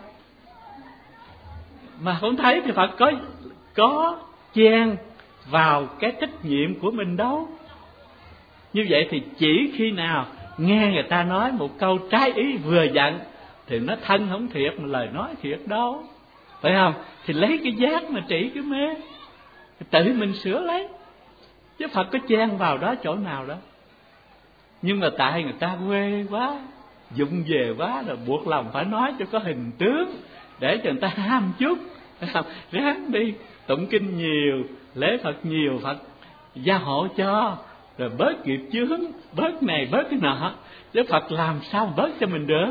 Mà không thấy thì Phật có chen vào cái trách nhiệm của mình đâu. Như vậy thì chỉ khi nào nghe người ta nói một câu trái ý vừa giận thì nó thân không thiệt mà lời nói thiệt đâu, phải không? Thì lấy cái giác mà trị cái mê, tự mình sửa lấy, chứ Phật có chen vào đó chỗ nào đó. Nhưng mà tại người ta quê quá, vụng về quá, rồi buộc lòng phải nói cho có hình tướng để cho người ta ham chút, phải không? Ráng đi tụng kinh nhiều, lễ Phật nhiều, Phật gia hộ cho, rồi bớt nghiệp chướng, bớt này bớt cái nọ, chứ Phật làm sao mà bớt cho mình được?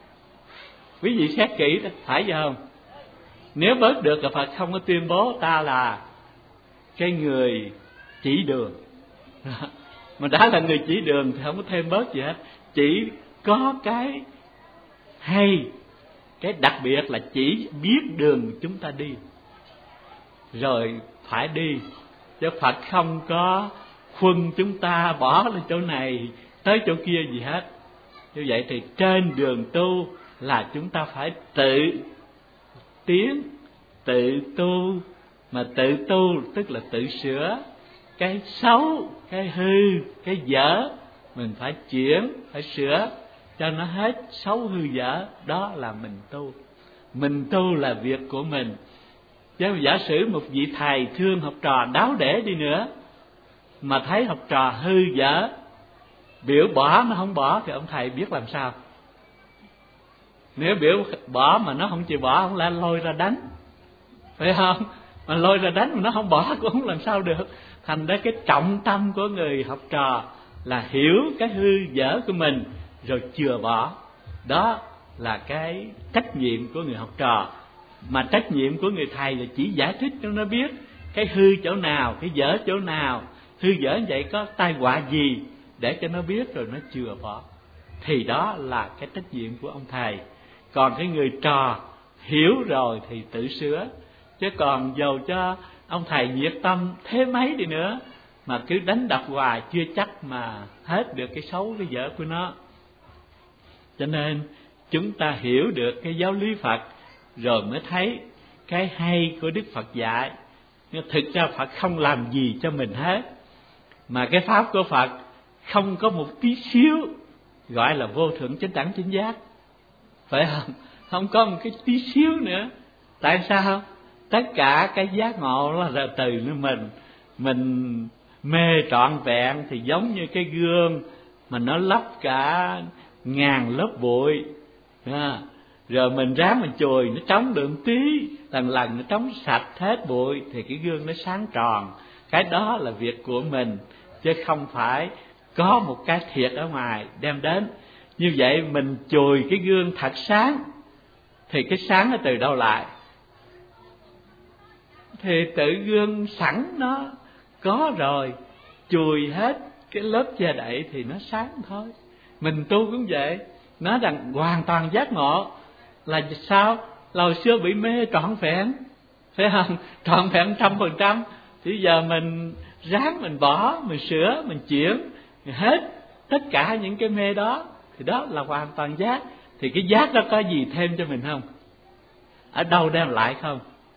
Quý vị xét kỹ đó, phải vậy không? Nếu bớt được là Phật không có tuyên bố ta là cái người chỉ đường. Mà đã là người chỉ đường thì không có thêm bớt gì hết. Chỉ có cái hay, cái đặc biệt là chỉ biết đường chúng ta đi, rồi phải đi. Chứ Phật không có khuân chúng ta bỏ lên chỗ này tới chỗ kia gì hết. Như vậy thì trên đường tu là chúng ta phải tự tiến, tự tu. Mà tự tu tức là tự sửa cái xấu, cái hư, cái dở, mình phải chuyển, phải sửa cho nó hết xấu hư dở. Đó là mình tu. Mình tu là việc của mình. Chứ giả sử một vị thầy thương học trò đáo để đi nữa, mà thấy học trò hư dở, biểu bỏ nó không bỏ, thì ông thầy biết làm sao? Nếu biểu bỏ mà nó không chịu bỏ, không lẽ lôi ra đánh, phải không? Mà lôi ra đánh mà nó không bỏ cũng không làm sao được. Thành ra cái trọng tâm của người học trò là hiểu cái hư dở của mình rồi chừa bỏ. Đó là cái trách nhiệm của người học trò. Mà trách nhiệm của người thầy là chỉ giải thích cho nó biết cái hư chỗ nào, cái dở chỗ nào, hư dở vậy có tai họa gì, để cho nó biết rồi nó chừa bỏ. Thì đó là cái trách nhiệm của ông thầy. Còn cái người trò hiểu rồi thì tự sửa. Chứ còn dầu cho ông thầy nhiệt tâm thế mấy đi nữa mà cứ đánh đập hoài, chưa chắc mà hết được cái xấu cái dở của nó. Cho nên chúng ta hiểu được cái giáo lý Phật rồi mới thấy cái hay của Đức Phật dạy. Nhưng thực ra Phật không làm gì cho mình hết, mà cái pháp của Phật không có một tí xíu gọi là vô thượng chánh đẳng chánh giác, phải không? Không có một cái tí xíu nữa. Tại sao? Tất cả cái giác ngộ là từ nơi mình mê trọn vẹn thì giống như cái gương mà nó lấp cả ngàn lớp bụi, rồi mình ráng mình chùi nó trống được tí, lần lần nó trống sạch hết bụi thì cái gương nó sáng tròn. Cái đó là việc của mình, chứ không phải có một cái thiệt ở ngoài đem đến. Như vậy mình chùi cái gương thật sáng thì cái sáng nó từ đâu lại? Thì tự gương sẵn nó có rồi, chùi hết cái lớp che đậy thì nó sáng thôi. Mình tu cũng vậy, nói rằng hoàn toàn giác ngộ là sao? Là hồi xưa bị mê trọn vẹn, phải không? Trọn vẹn 100%. Thì giờ mình ráng mình bỏ, mình sửa, mình chuyển hết tất cả những cái mê đó, thì đó là hoàn toàn giác. Thì cái giác đó có gì thêm cho mình không? ở đâu đem lại không?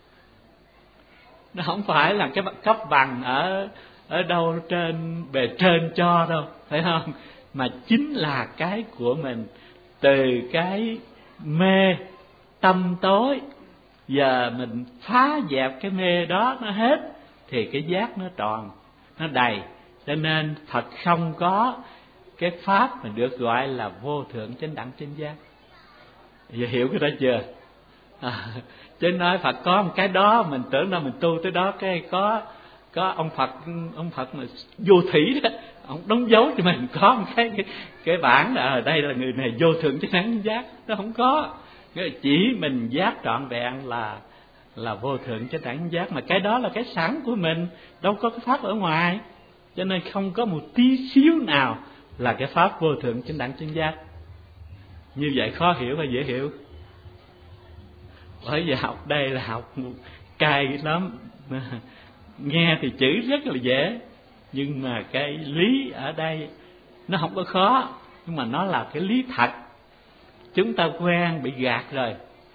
Nó không phải là cái cấp bằng ở đâu trên bề trên cho đâu, phải không? Mà chính là cái của mình, từ cái mê tâm tối, giờ mình phá dẹp cái mê đó nó hết thì cái giác nó tròn, nó đầy. Cho nên Phật không có cái pháp mà được gọi là vô thượng chánh đẳng chánh giác. Giờ hiểu cái đó chưa? Chứ nói Phật có một cái đó, mình tưởng là mình tu tới đó cái có ông Phật mà vô thủy đó, ông đóng dấu cho mình có một cái bản là ở đây là người này vô thượng chánh đẳng chánh giác. Nó không có, chỉ mình giác trọn vẹn là vô thượng chánh đẳng chánh giác, mà cái đó là cái sẵn của mình, đâu có cái pháp ở ngoài. Cho nên không có một tí xíu nào là cái pháp vô thượng chánh đẳng chánh giác. Như vậy khó hiểu hay dễ hiểu? Bởi vì học đây là học cay lắm. Nghe thì chữ rất là dễ, nhưng mà cái lý ở đây nó không có khó, nhưng mà nó là cái lý thật. Chúng ta quen bị gạt rồi.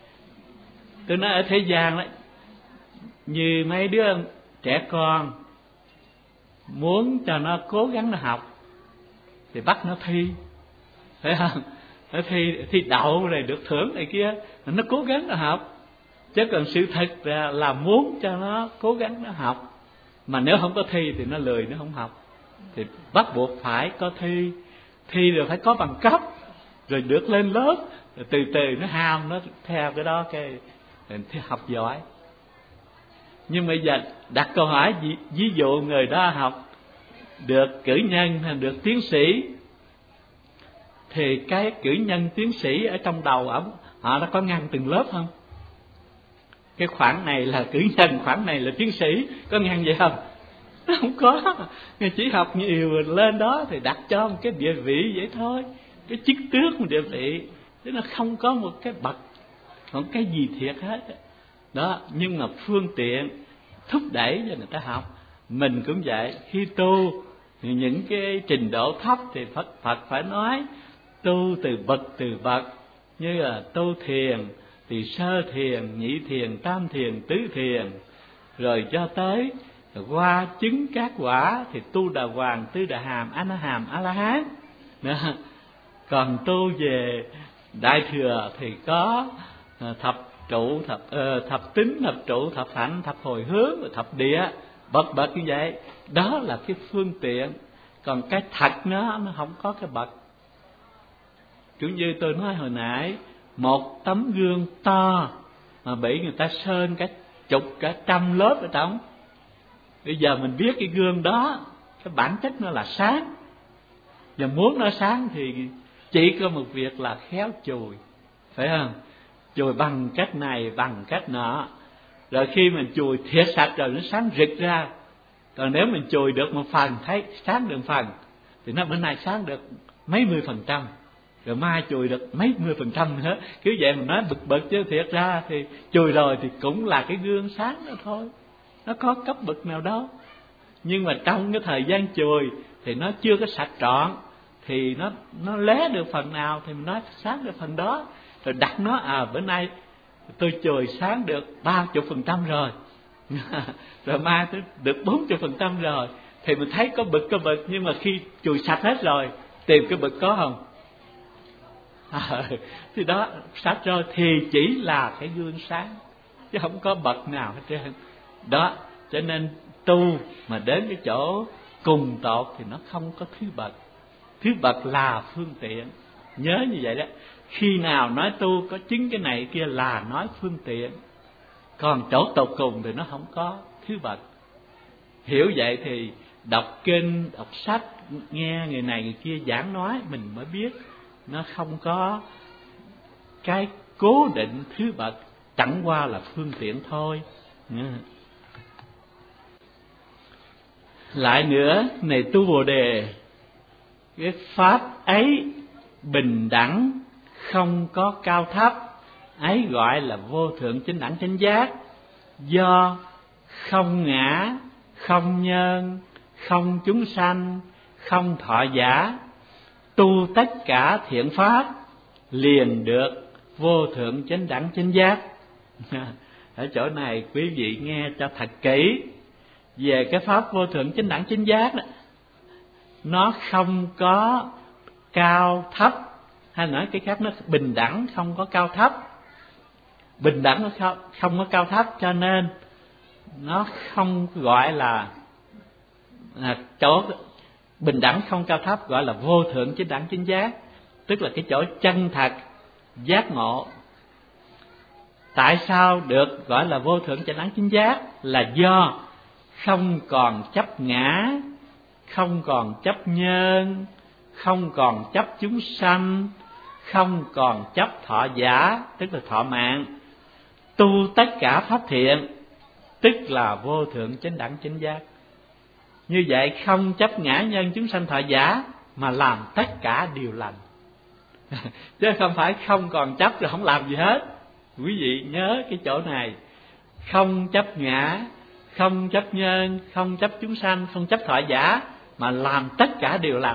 Tôi nói ở thế gian đó, như mấy đứa trẻ con muốn cho nó cố gắng nó học thì bắt nó thi, phải không? Nó thi đậu rồi được thưởng này kia, nó cố gắng nó học. Chứ còn sự thật là muốn cho nó cố gắng nó học, mà nếu không có thi thì nó lười, nó không học. Thì bắt buộc phải có thi rồi phải có bằng cấp, rồi được lên lớp, rồi từ từ nó ham, nó theo cái đó cái học giỏi. Nhưng bây giờ đặt câu hỏi, ví dụ người đó học được cử nhân hay được tiến sĩ, thì cái cử nhân tiến sĩ ở trong đầu họ đã có ngăn từng lớp không? Cái khoảng này là cử nhân, khoảng này là tiến sĩ, có ngăn vậy không? Nó không có. Người chỉ học nhiều lên đó thì đặt cho một cái địa vị vậy thôi, cái chức tước một địa vị, chứ nó không có một cái bậc, không cái gì thiệt hết đó. Nhưng mà phương tiện thúc đẩy cho người ta học. Mình cũng vậy, khi tu những cái trình độ thấp thì Phật phải nói tu từ bậc, như là tu thiền thì sơ thiền, nhị thiền, tam thiền, tứ thiền, rồi cho tới qua chứng các quả thì tu đà hoàng, tứ đà hàm, a la hán. Còn tu về đại thừa thì có thập trụ, thập tính, thập trụ, thập hạnh, thập hồi hướng, thập địa, bậc như vậy. Đó là cái phương tiện. Còn cái thật nó không có cái bậc. Cũng như tôi nói hồi nãy, một tấm gương to mà bị người ta sơn cả chục, cả trăm lớp ở trong. Bây giờ mình biết cái gương đó, cái bản chất nó là sáng. Và muốn nó sáng thì chỉ có một việc là khéo chùi, phải không? Chùi bằng cách này, bằng cách nọ. Rồi khi mình chùi thiệt sạch rồi nó sáng rực ra. Còn nếu mình chùi được một phần, thấy sáng được phần, thì nó bữa nay sáng được mấy %, rồi mai chùi được mấy %, nữa. Cứ vậy mình nói bực chứ thiệt ra thì chùi rồi thì cũng là cái gương sáng đó thôi. Nó có cấp bậc nào đâu. Nhưng mà trong cái thời gian chùi thì nó chưa có sạch trọn, thì nó lé được phần nào thì mình nói sáng được phần đó. Rồi đặt nó, bữa nay tôi chùi sáng được 30% rồi rồi mai tôi được 40% rồi, thì mình thấy có bực. Nhưng mà khi chùi sạch hết rồi, tìm cái bực có không? Thì đó, sạch rồi thì chỉ là cái gương sáng, chứ không có bậc nào hết trơn đó. Cho nên tu mà đến cái chỗ cùng tột thì nó không có thứ bậc. Thứ bậc là phương tiện. Nhớ như vậy đó. Khi nào nói tu có chứng cái này kia là nói phương tiện. Còn chỗ tột cùng thì nó không có thứ bậc. Hiểu vậy thì đọc kinh, đọc sách, nghe người này người kia giảng nói, mình mới biết nó không có cái cố định thứ bậc, chẳng qua là phương tiện thôi. Lại nữa, này tu Bồ Đề, cái pháp ấy bình đẳng, không có cao thấp, ấy gọi là vô thượng chánh đẳng chánh giác. Do không ngã, không nhân, không chúng sanh, không thọ giả, tu tất cả thiện pháp, liền được vô thượng chánh đẳng chánh giác. Ở chỗ này quý vị nghe cho thật kỹ về cái pháp vô thượng chánh đẳng chánh giác đó. Nó không có cao thấp, hay nói cái khác nó bình đẳng, không có cao thấp. Bình đẳng nó không có cao thấp, cho nên nó không gọi là chỗ bình đẳng không cao thấp, gọi là vô thượng chánh đẳng chánh giác, tức là cái chỗ chân thật giác ngộ. Tại sao được gọi là vô thượng chánh đẳng chánh giác? Là do không còn chấp ngã, không còn chấp nhân, không còn chấp chúng sanh, không còn chấp thọ giả, tức là thọ mạng, tu tất cả pháp thiện, tức là vô thượng chánh đẳng chánh giác. Như vậy không chấp ngã nhân chúng sanh thọ giả, mà làm tất cả điều lành. Chứ không phải không còn chấp rồi không làm gì hết. Quý vị nhớ cái chỗ này, không chấp ngã, không chấp nhân, không chấp chúng sanh, không chấp thọ giả, mà làm tất cả điều lành.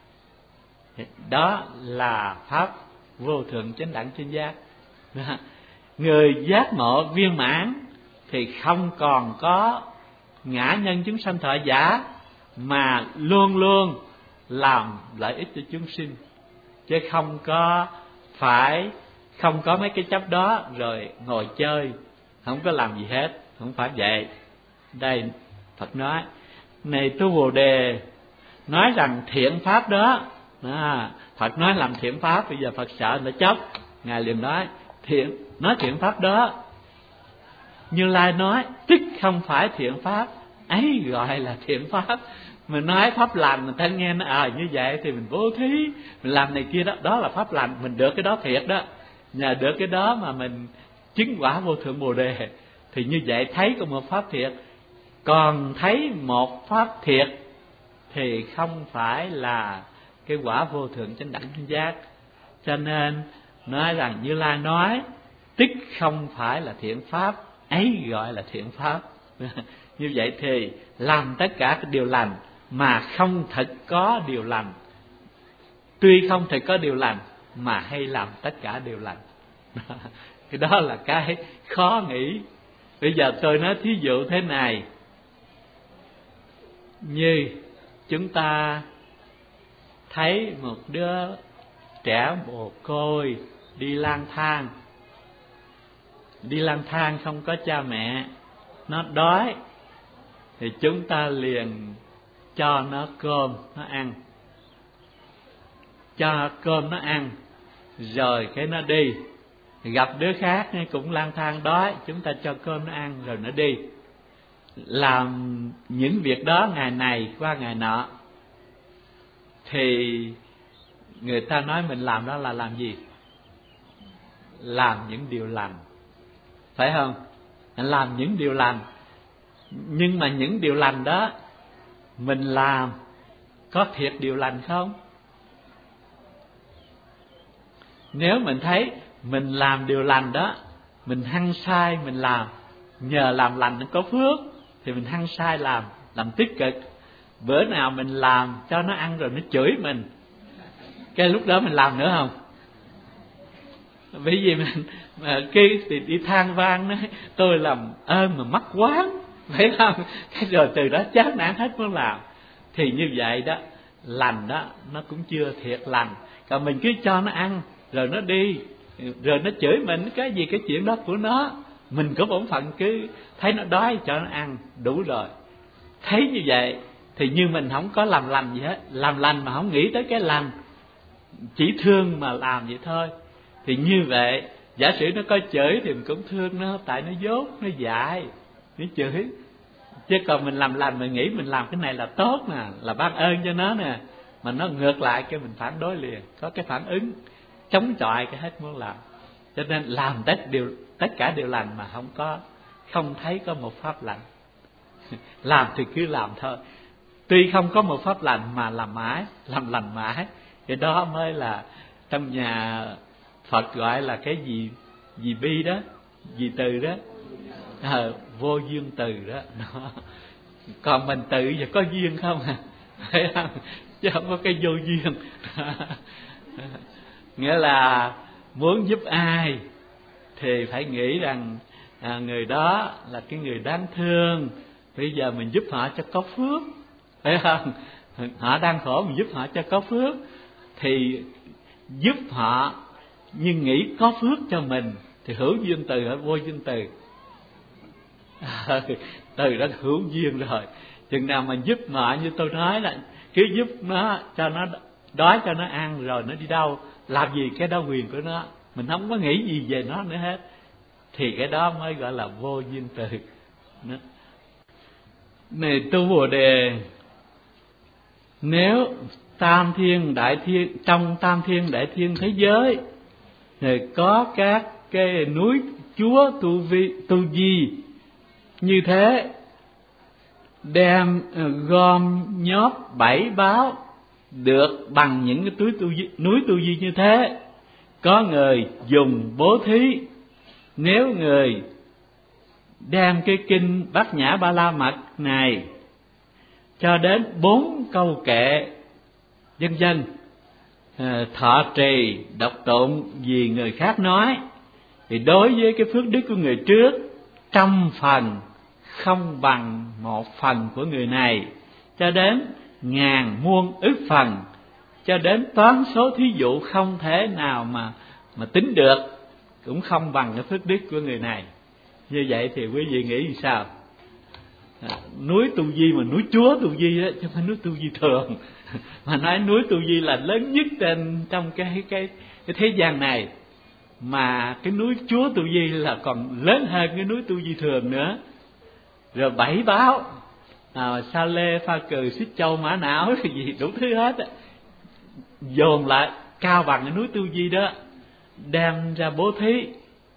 Đó là pháp vô thượng chánh đẳng chánh giác. Người giác ngộ viên mãn thì không còn có ngã nhân chúng sanh thọ giả, mà luôn luôn làm lợi ích cho chúng sinh, chứ không có mấy cái chấp đó rồi ngồi chơi, không có làm gì hết, không phải vậy. Đây Phật nói, này tu Bồ Đề, nói rằng thiện pháp đó, Phật nói làm thiện pháp, bây giờ Phật sợ nó chấp, Ngài liền nói thiện pháp đó, Như Lai nói tức không phải thiện pháp, ấy gọi là thiện pháp. Mình nói pháp lành, mình ta nghe nó như vậy thì mình bố thí, mình làm này kia đó, đó là pháp lành, mình được cái đó thiệt đó. Nhờ được cái đó mà mình chứng quả vô thượng Bồ Đề. Thì như vậy thấy có một pháp thiệt, còn thấy một pháp thiệt thì không phải là cái quả vô thượng chánh đẳng chánh giác. Cho nên nói rằng Như Lai nói tức không phải là thiện pháp, ấy gọi là thiện pháp. Như vậy thì làm tất cả các điều lành mà không thực có điều lành, tuy không thực có điều lành mà hay làm tất cả điều lành. Cái đó là cái khó nghĩ. Bây giờ tôi nói thí dụ thế này, như chúng ta thấy một đứa trẻ mồ côi đi lang thang không có cha mẹ, nó đói thì chúng ta liền cho nó cơm nó ăn, cho cơm nó ăn, rồi cái nó đi. Gặp đứa khác cũng lang thang đói, chúng ta cho cơm nó ăn rồi nó đi. Làm những việc đó ngày này qua ngày nọ, thì người ta nói mình làm đó là làm gì? Làm những điều lành, phải không? Làm những điều lành. Nhưng mà những điều lành đó mình làm có thiệt điều lành không? Nếu mình thấy mình làm điều lành đó, mình hăng say mình làm, nhờ làm lành nó có phước, thì mình hăng say làm tích cực. Bữa nào mình làm cho nó ăn rồi nó chửi mình, cái lúc đó mình làm nữa không? Bởi vì mình khi thì đi than vang nói tôi làm ơn mà mắc quán, phải không? Cái rồi từ đó chán nản hết muốn làm. Thì như vậy đó, lành đó nó cũng chưa thiệt lành. Còn mình cứ cho nó ăn rồi nó đi, rồi nó chửi mình, cái gì cái chuyện đó của nó. Mình có bổn phận cứ thấy nó đói cho nó ăn đủ rồi. Thấy như vậy thì như mình không có làm lành gì hết, làm lành mà không nghĩ tới cái lành, chỉ thương mà làm vậy thôi. Thì như vậy giả sử nó có chửi thì mình cũng thương nó, tại nó dốt, nó dại, nó chửi. Chứ còn mình làm lành, mình nghĩ mình làm cái này là tốt nè, là ban ơn cho nó nè, mà nó ngược lại cái mình phản đối liền, có cái phản ứng chống chọi cái hết muốn làm. Cho nên làm tất cả điều lành mà không thấy có một pháp lành. Làm thì cứ làm thôi, tuy không có một pháp lành mà làm mãi, làm lành mãi. Cái đó mới là trong nhà Phật gọi là cái gì bi đó, gì từ đó, vô duyên từ đó. Còn mình tự giờ có duyên không phải không? Chứ không có cái vô duyên. Nghĩa là muốn giúp ai thì phải nghĩ rằng người đó là cái người đáng thương, bây giờ mình giúp họ cho có phước, phải không? Họ đang khổ, mình giúp họ cho có phước, thì giúp họ nhưng nghĩ có phước cho mình thì hữu duyên từ hay vô duyên từ? Từ đó hữu duyên rồi. Chừng nào mà giúp họ, như tôi nói là cứ giúp nó cho nó đói cho nó ăn, rồi nó đi đâu làm gì cái đó quyền của nó, mình không có nghĩ gì về nó nữa hết, thì cái đó mới gọi là vô duyên từ. Này tu Bồ Đề, nếu tam thiên đại thiên, trong tam thiên đại thiên thế giới thì có các cái núi chúa tu di như thế, đem gom nhóp bảy báo được bằng những cái núi tu di như thế, có người dùng bố thí. Nếu người đem cái kinh Bát Nhã Ba La Mật này cho đến 4 câu kệ vân vân, thọ trì đọc tụng vì người khác nói, thì đối với cái phước đức của người trước, 100 phần không bằng 1 phần của người này, cho đến 1000 muôn ức phần, cho đến toán số thí dụ không thể nào mà tính được, cũng không bằng cái phước đức của người này. Như vậy thì quý vị nghĩ sao? Núi tu di mà núi chúa tu di đó, chứ không phải núi tu di thường. Mà nói núi tu di là lớn nhất trong cái thế gian này, mà cái núi chúa tu di là còn lớn hơn cái núi tu di thường nữa. Rồi 7 báo, Sa Lê, Pha Cừ, Xích Châu, Mã Não gì đủ thứ hết á, dồn lại cao bằng cái núi tu di đó, đem ra bố thí.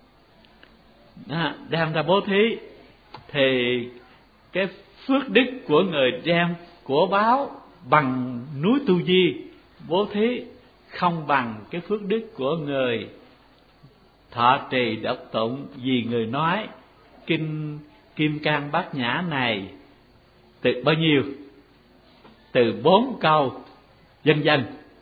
Đem ra bố thí thì cái phước đức của người đem của báo bằng núi tu di bố thí không bằng cái phước đức của người thọ trì đọc tụng vì người nói kinh Kim Cang Bát Nhã này từ bao nhiêu? Từ 4 câu vân vân.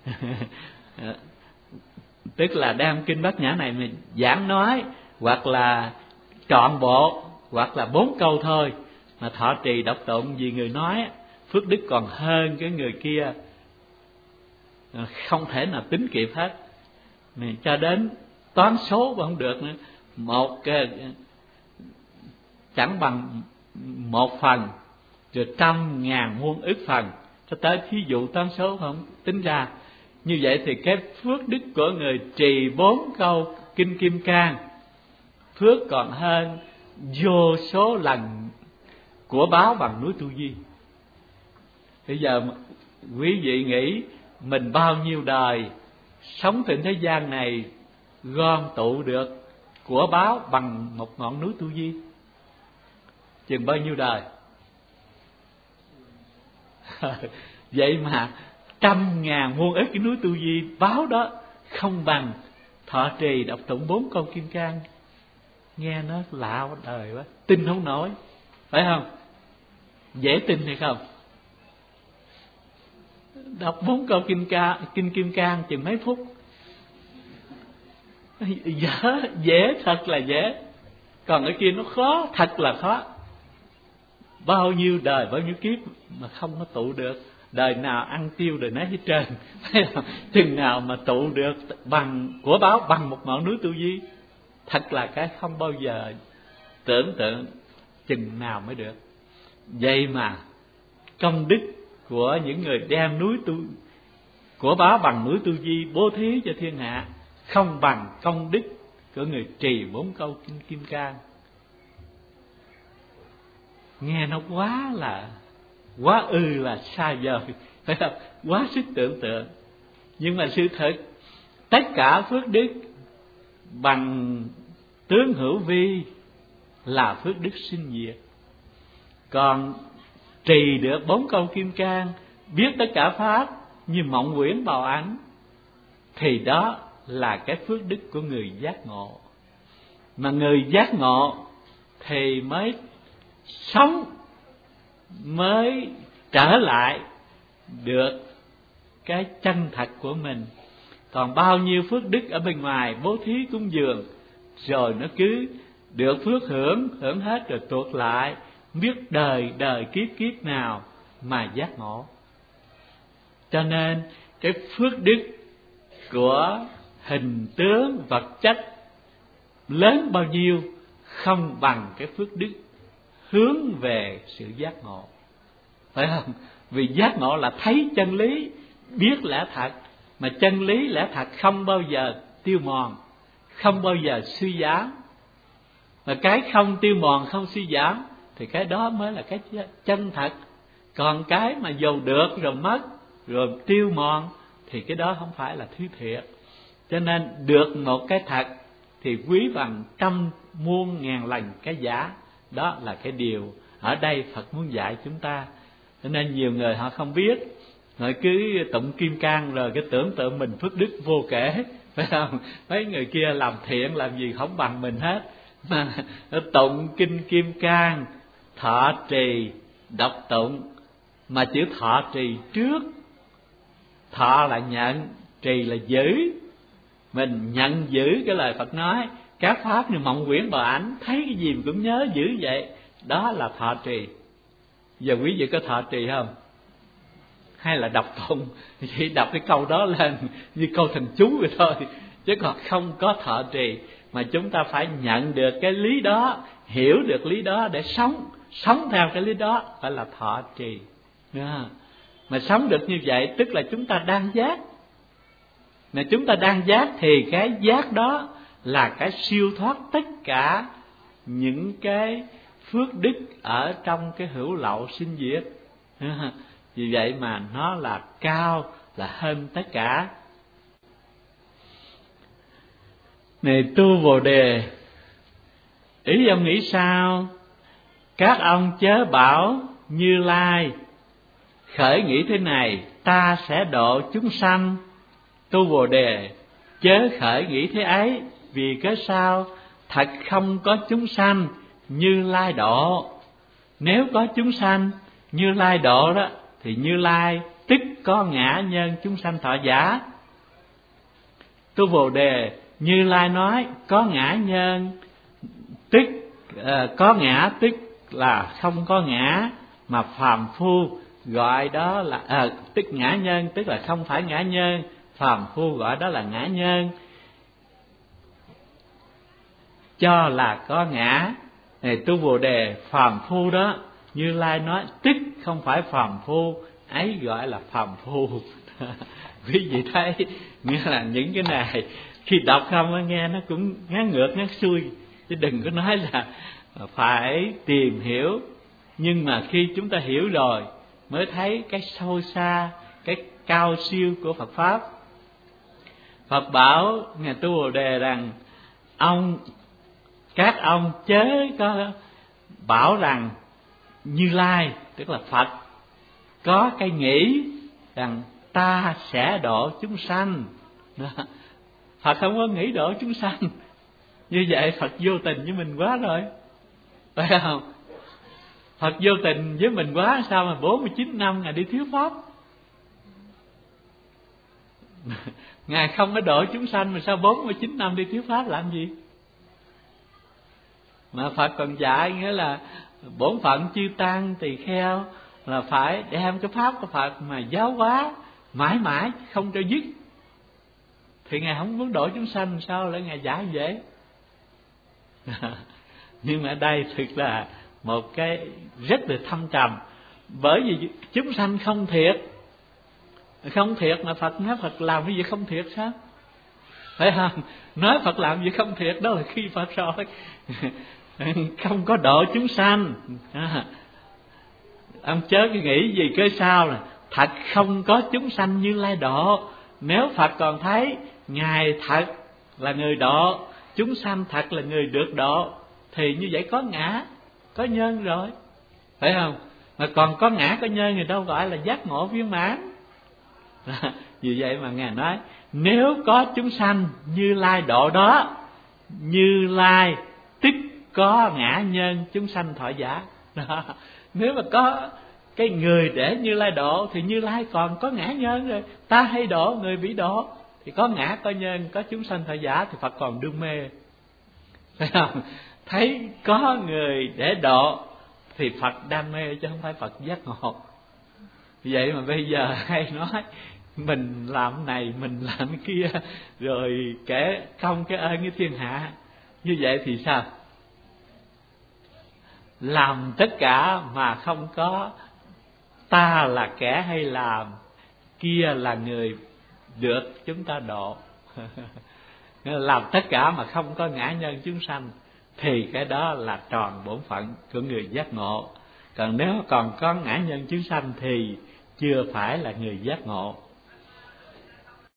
Tức là đem kinh Bát Nhã này mình giảng nói, hoặc là trọn bộ, hoặc là 4 câu thôi, mà thọ trì đọc tụng vì người nói, phước đức còn hơn cái người kia, không thể nào tính kịp hết. Mình cho đến toán số cũng không được nữa, một chẳng bằng 1 phần, rồi 100, 1000, muôn ức phần, cho tới thí dụ toán số không tính ra. Như vậy thì cái phước đức của người trì 4 câu kinh Kim Cang, phước còn hơn vô số lần của báo bằng núi tu di. Bây giờ quý vị nghĩ mình bao nhiêu đời sống trên thế gian này gom tụ được của báo bằng một ngọn núi tu di, chừng bao nhiêu đời? Vậy mà 100, 1000, muôn ức cái núi tu di báo đó không bằng thọ trì đọc tụng 4 câu Kim Cang. Nghe nó lạ quá đời quá, tin không nổi, phải không? Dễ tin hay không? Đọc 4 câu kinh Kim Cang chừng mấy phút. Dễ, thật là dễ. Còn cái kia nó khó, thật là khó. Bao nhiêu đời, bao nhiêu kiếp mà không có tụ được. Đời nào ăn tiêu đời nấy hết trơn. Chừng nào mà tụ được bằng của báo bằng một ngọn núi tu di, thật là cái không bao giờ tưởng tượng chừng nào mới được. Vậy mà công đức của những người đem núi tu của báo bằng núi tu di bố thí cho thiên hạ không bằng công đức của người trì 4 câu kinh Kim Cang. Nghe nó quá là xa vời, phải không? Quá sức tưởng tượng. Nhưng mà sự thật, tất cả phước đức bằng tướng hữu vi là phước đức sinh diệt. Còn trì được 4 câu Kim Cang, biết tất cả pháp như mộng huyễn bào ảnh, thì đó là cái phước đức của người giác ngộ. Mà người giác ngộ thì mới sống, mới trở lại được cái chân thật của mình. Còn bao nhiêu phước đức ở bên ngoài bố thí cúng dường, rồi nó cứ được phước hưởng hết rồi tuột lại, biết đời đời kiếp kiếp nào mà giác ngộ. Cho nên cái phước đức của hình tướng vật chất lớn bao nhiêu không bằng cái phước đức hướng về sự giác ngộ, phải không? Vì giác ngộ là thấy chân lý, biết lẽ thật, mà chân lý lẽ thật không bao giờ tiêu mòn, không bao giờ suy giảm. Mà cái không tiêu mòn, không suy giảm thì cái đó mới là cái chân thật. Còn cái mà dầu được rồi mất rồi tiêu mòn thì cái đó không phải là thứ thiệt. Cho nên được một cái thật thì quý bằng trăm muôn ngàn lần cái giả. Đó là cái điều ở đây Phật muốn dạy chúng ta. Cho nên nhiều người họ không biết, họ cứ tụng kim cang rồi cái tưởng tượng mình phước đức vô kể, phải không? Mấy người kia làm thiện làm gì không bằng mình hết, mà tụng kinh kim cang, thọ trì, đọc tụng, mà chữ thọ trì trước. Thọ là nhận, trì là giữ. Mình nhận giữ cái lời Phật nói, các pháp như mộng quyển bờ ảnh, thấy cái gì cũng nhớ giữ vậy, đó là thọ trì. Giờ quý vị có thọ trì không? Hay là đọc tụng, chỉ đọc cái câu đó lên như câu thần chú vậy thôi, chứ còn không có thọ trì. Mà chúng ta phải nhận được cái lý đó, hiểu được lý đó để sống theo cái lý đó, phải là thọ trì. Mà sống được như vậy tức là chúng ta đang giác. Mà chúng ta đang giác thì cái giác đó là cái siêu thoát tất cả những cái phước đức ở trong cái hữu lậu sinh diệt. Vì vậy mà nó là cao, là hơn tất cả. Này tu Bồ Đề, ý ông nghĩ sao? Các ông chớ bảo Như Lai khởi nghĩ thế này: ta sẽ độ chúng sanh. Tu Bồ Đề, chớ khởi nghĩ thế ấy, vì cớ sao? Thật không có chúng sanh Như Lai độ. Nếu có chúng sanh Như Lai độ đó, thì Như Lai tức có ngã nhân chúng sanh thọ giả. Tu Bồ Đề, Như Lai nói có ngã nhân, tức có ngã tức là không có ngã, mà phàm phu gọi đó là tức ngã nhân tức là không phải ngã nhân, phàm phu gọi đó là ngã nhân, cho là có ngã. Này Tu Bồ Đề, phàm phu đó Như Lai nói tức không phải phàm phu, ấy gọi là phàm phu. Quý vị thấy, nghĩa là những cái này khi đọc không nghe nó cũng ngán ngược ngán xuôi, chứ đừng có nói là phải tìm hiểu. Nhưng mà khi chúng ta hiểu rồi mới thấy cái sâu xa, cái cao siêu của Phật Pháp. Phật bảo Ngài Tu Bồ Đề rằng các ông chớ có bảo rằng Như Lai tức là Phật có cái nghĩ rằng ta sẽ độ chúng sanh. Phật không có nghĩ độ chúng sanh. Như vậy Phật vô tình với mình quá rồi, phải không? Phật vô tình với mình quá, sao mà 49 năm Ngài đi thuyết Pháp. Ngài không có độ chúng sanh mà sao 49 năm đi thuyết Pháp làm gì? Mà Phật còn dạy nghĩa là bổn phận chư tăng tỳ kheo là phải đem cái pháp của Phật mà giáo hóa mãi mãi không cho dứt. Thì Ngài không muốn độ chúng sanh, sao lại Ngài dạy vậy? Nhưng mà ở đây thực là một cái rất là thâm trầm. Bởi vì chúng sanh không thiệt mà Phật nói Phật làm cái gì không thiệt sao? Phải không? Nói Phật làm gì không thiệt đó là khi Phật rồi không có độ chúng sanh. Ông chớ cái nghĩ gì cái sao là thật không có chúng sanh Như Lai độ. Nếu Phật còn thấy Ngài thật là người độ, chúng sanh thật là người được độ, thì như vậy có ngã có nhân rồi, phải không? Mà còn có ngã có nhân thì đâu gọi là giác ngộ viên mãn. Vì vậy mà Ngài nói nếu có chúng sanh Như Lai độ đó, Như Lai tức có ngã nhân chúng sanh thọ giả. Đó. Nếu mà có cái người để Như Lai độ thì Như Lai còn có ngã nhân rồi. Ta hay độ người bị độ thì có ngã có nhân, có chúng sanh thọ giả thì Phật còn đương mê, phải không? thấy có người để độ thì Phật đam mê chứ không phải Phật giác ngộ. Vậy mà bây giờ hay nói mình làm này, mình làm cái kia, rồi kể công cái ơn với thiên hạ. Như vậy thì sao? Làm tất cả mà không có ta là kẻ hay làm, kia là người được chúng ta độ. Làm tất cả mà không có ngã nhân chúng sanh thì cái đó là tròn bổn phận của người giác ngộ. Còn nếu còn có ngã nhân chúng sanh thì chưa phải là người giác ngộ.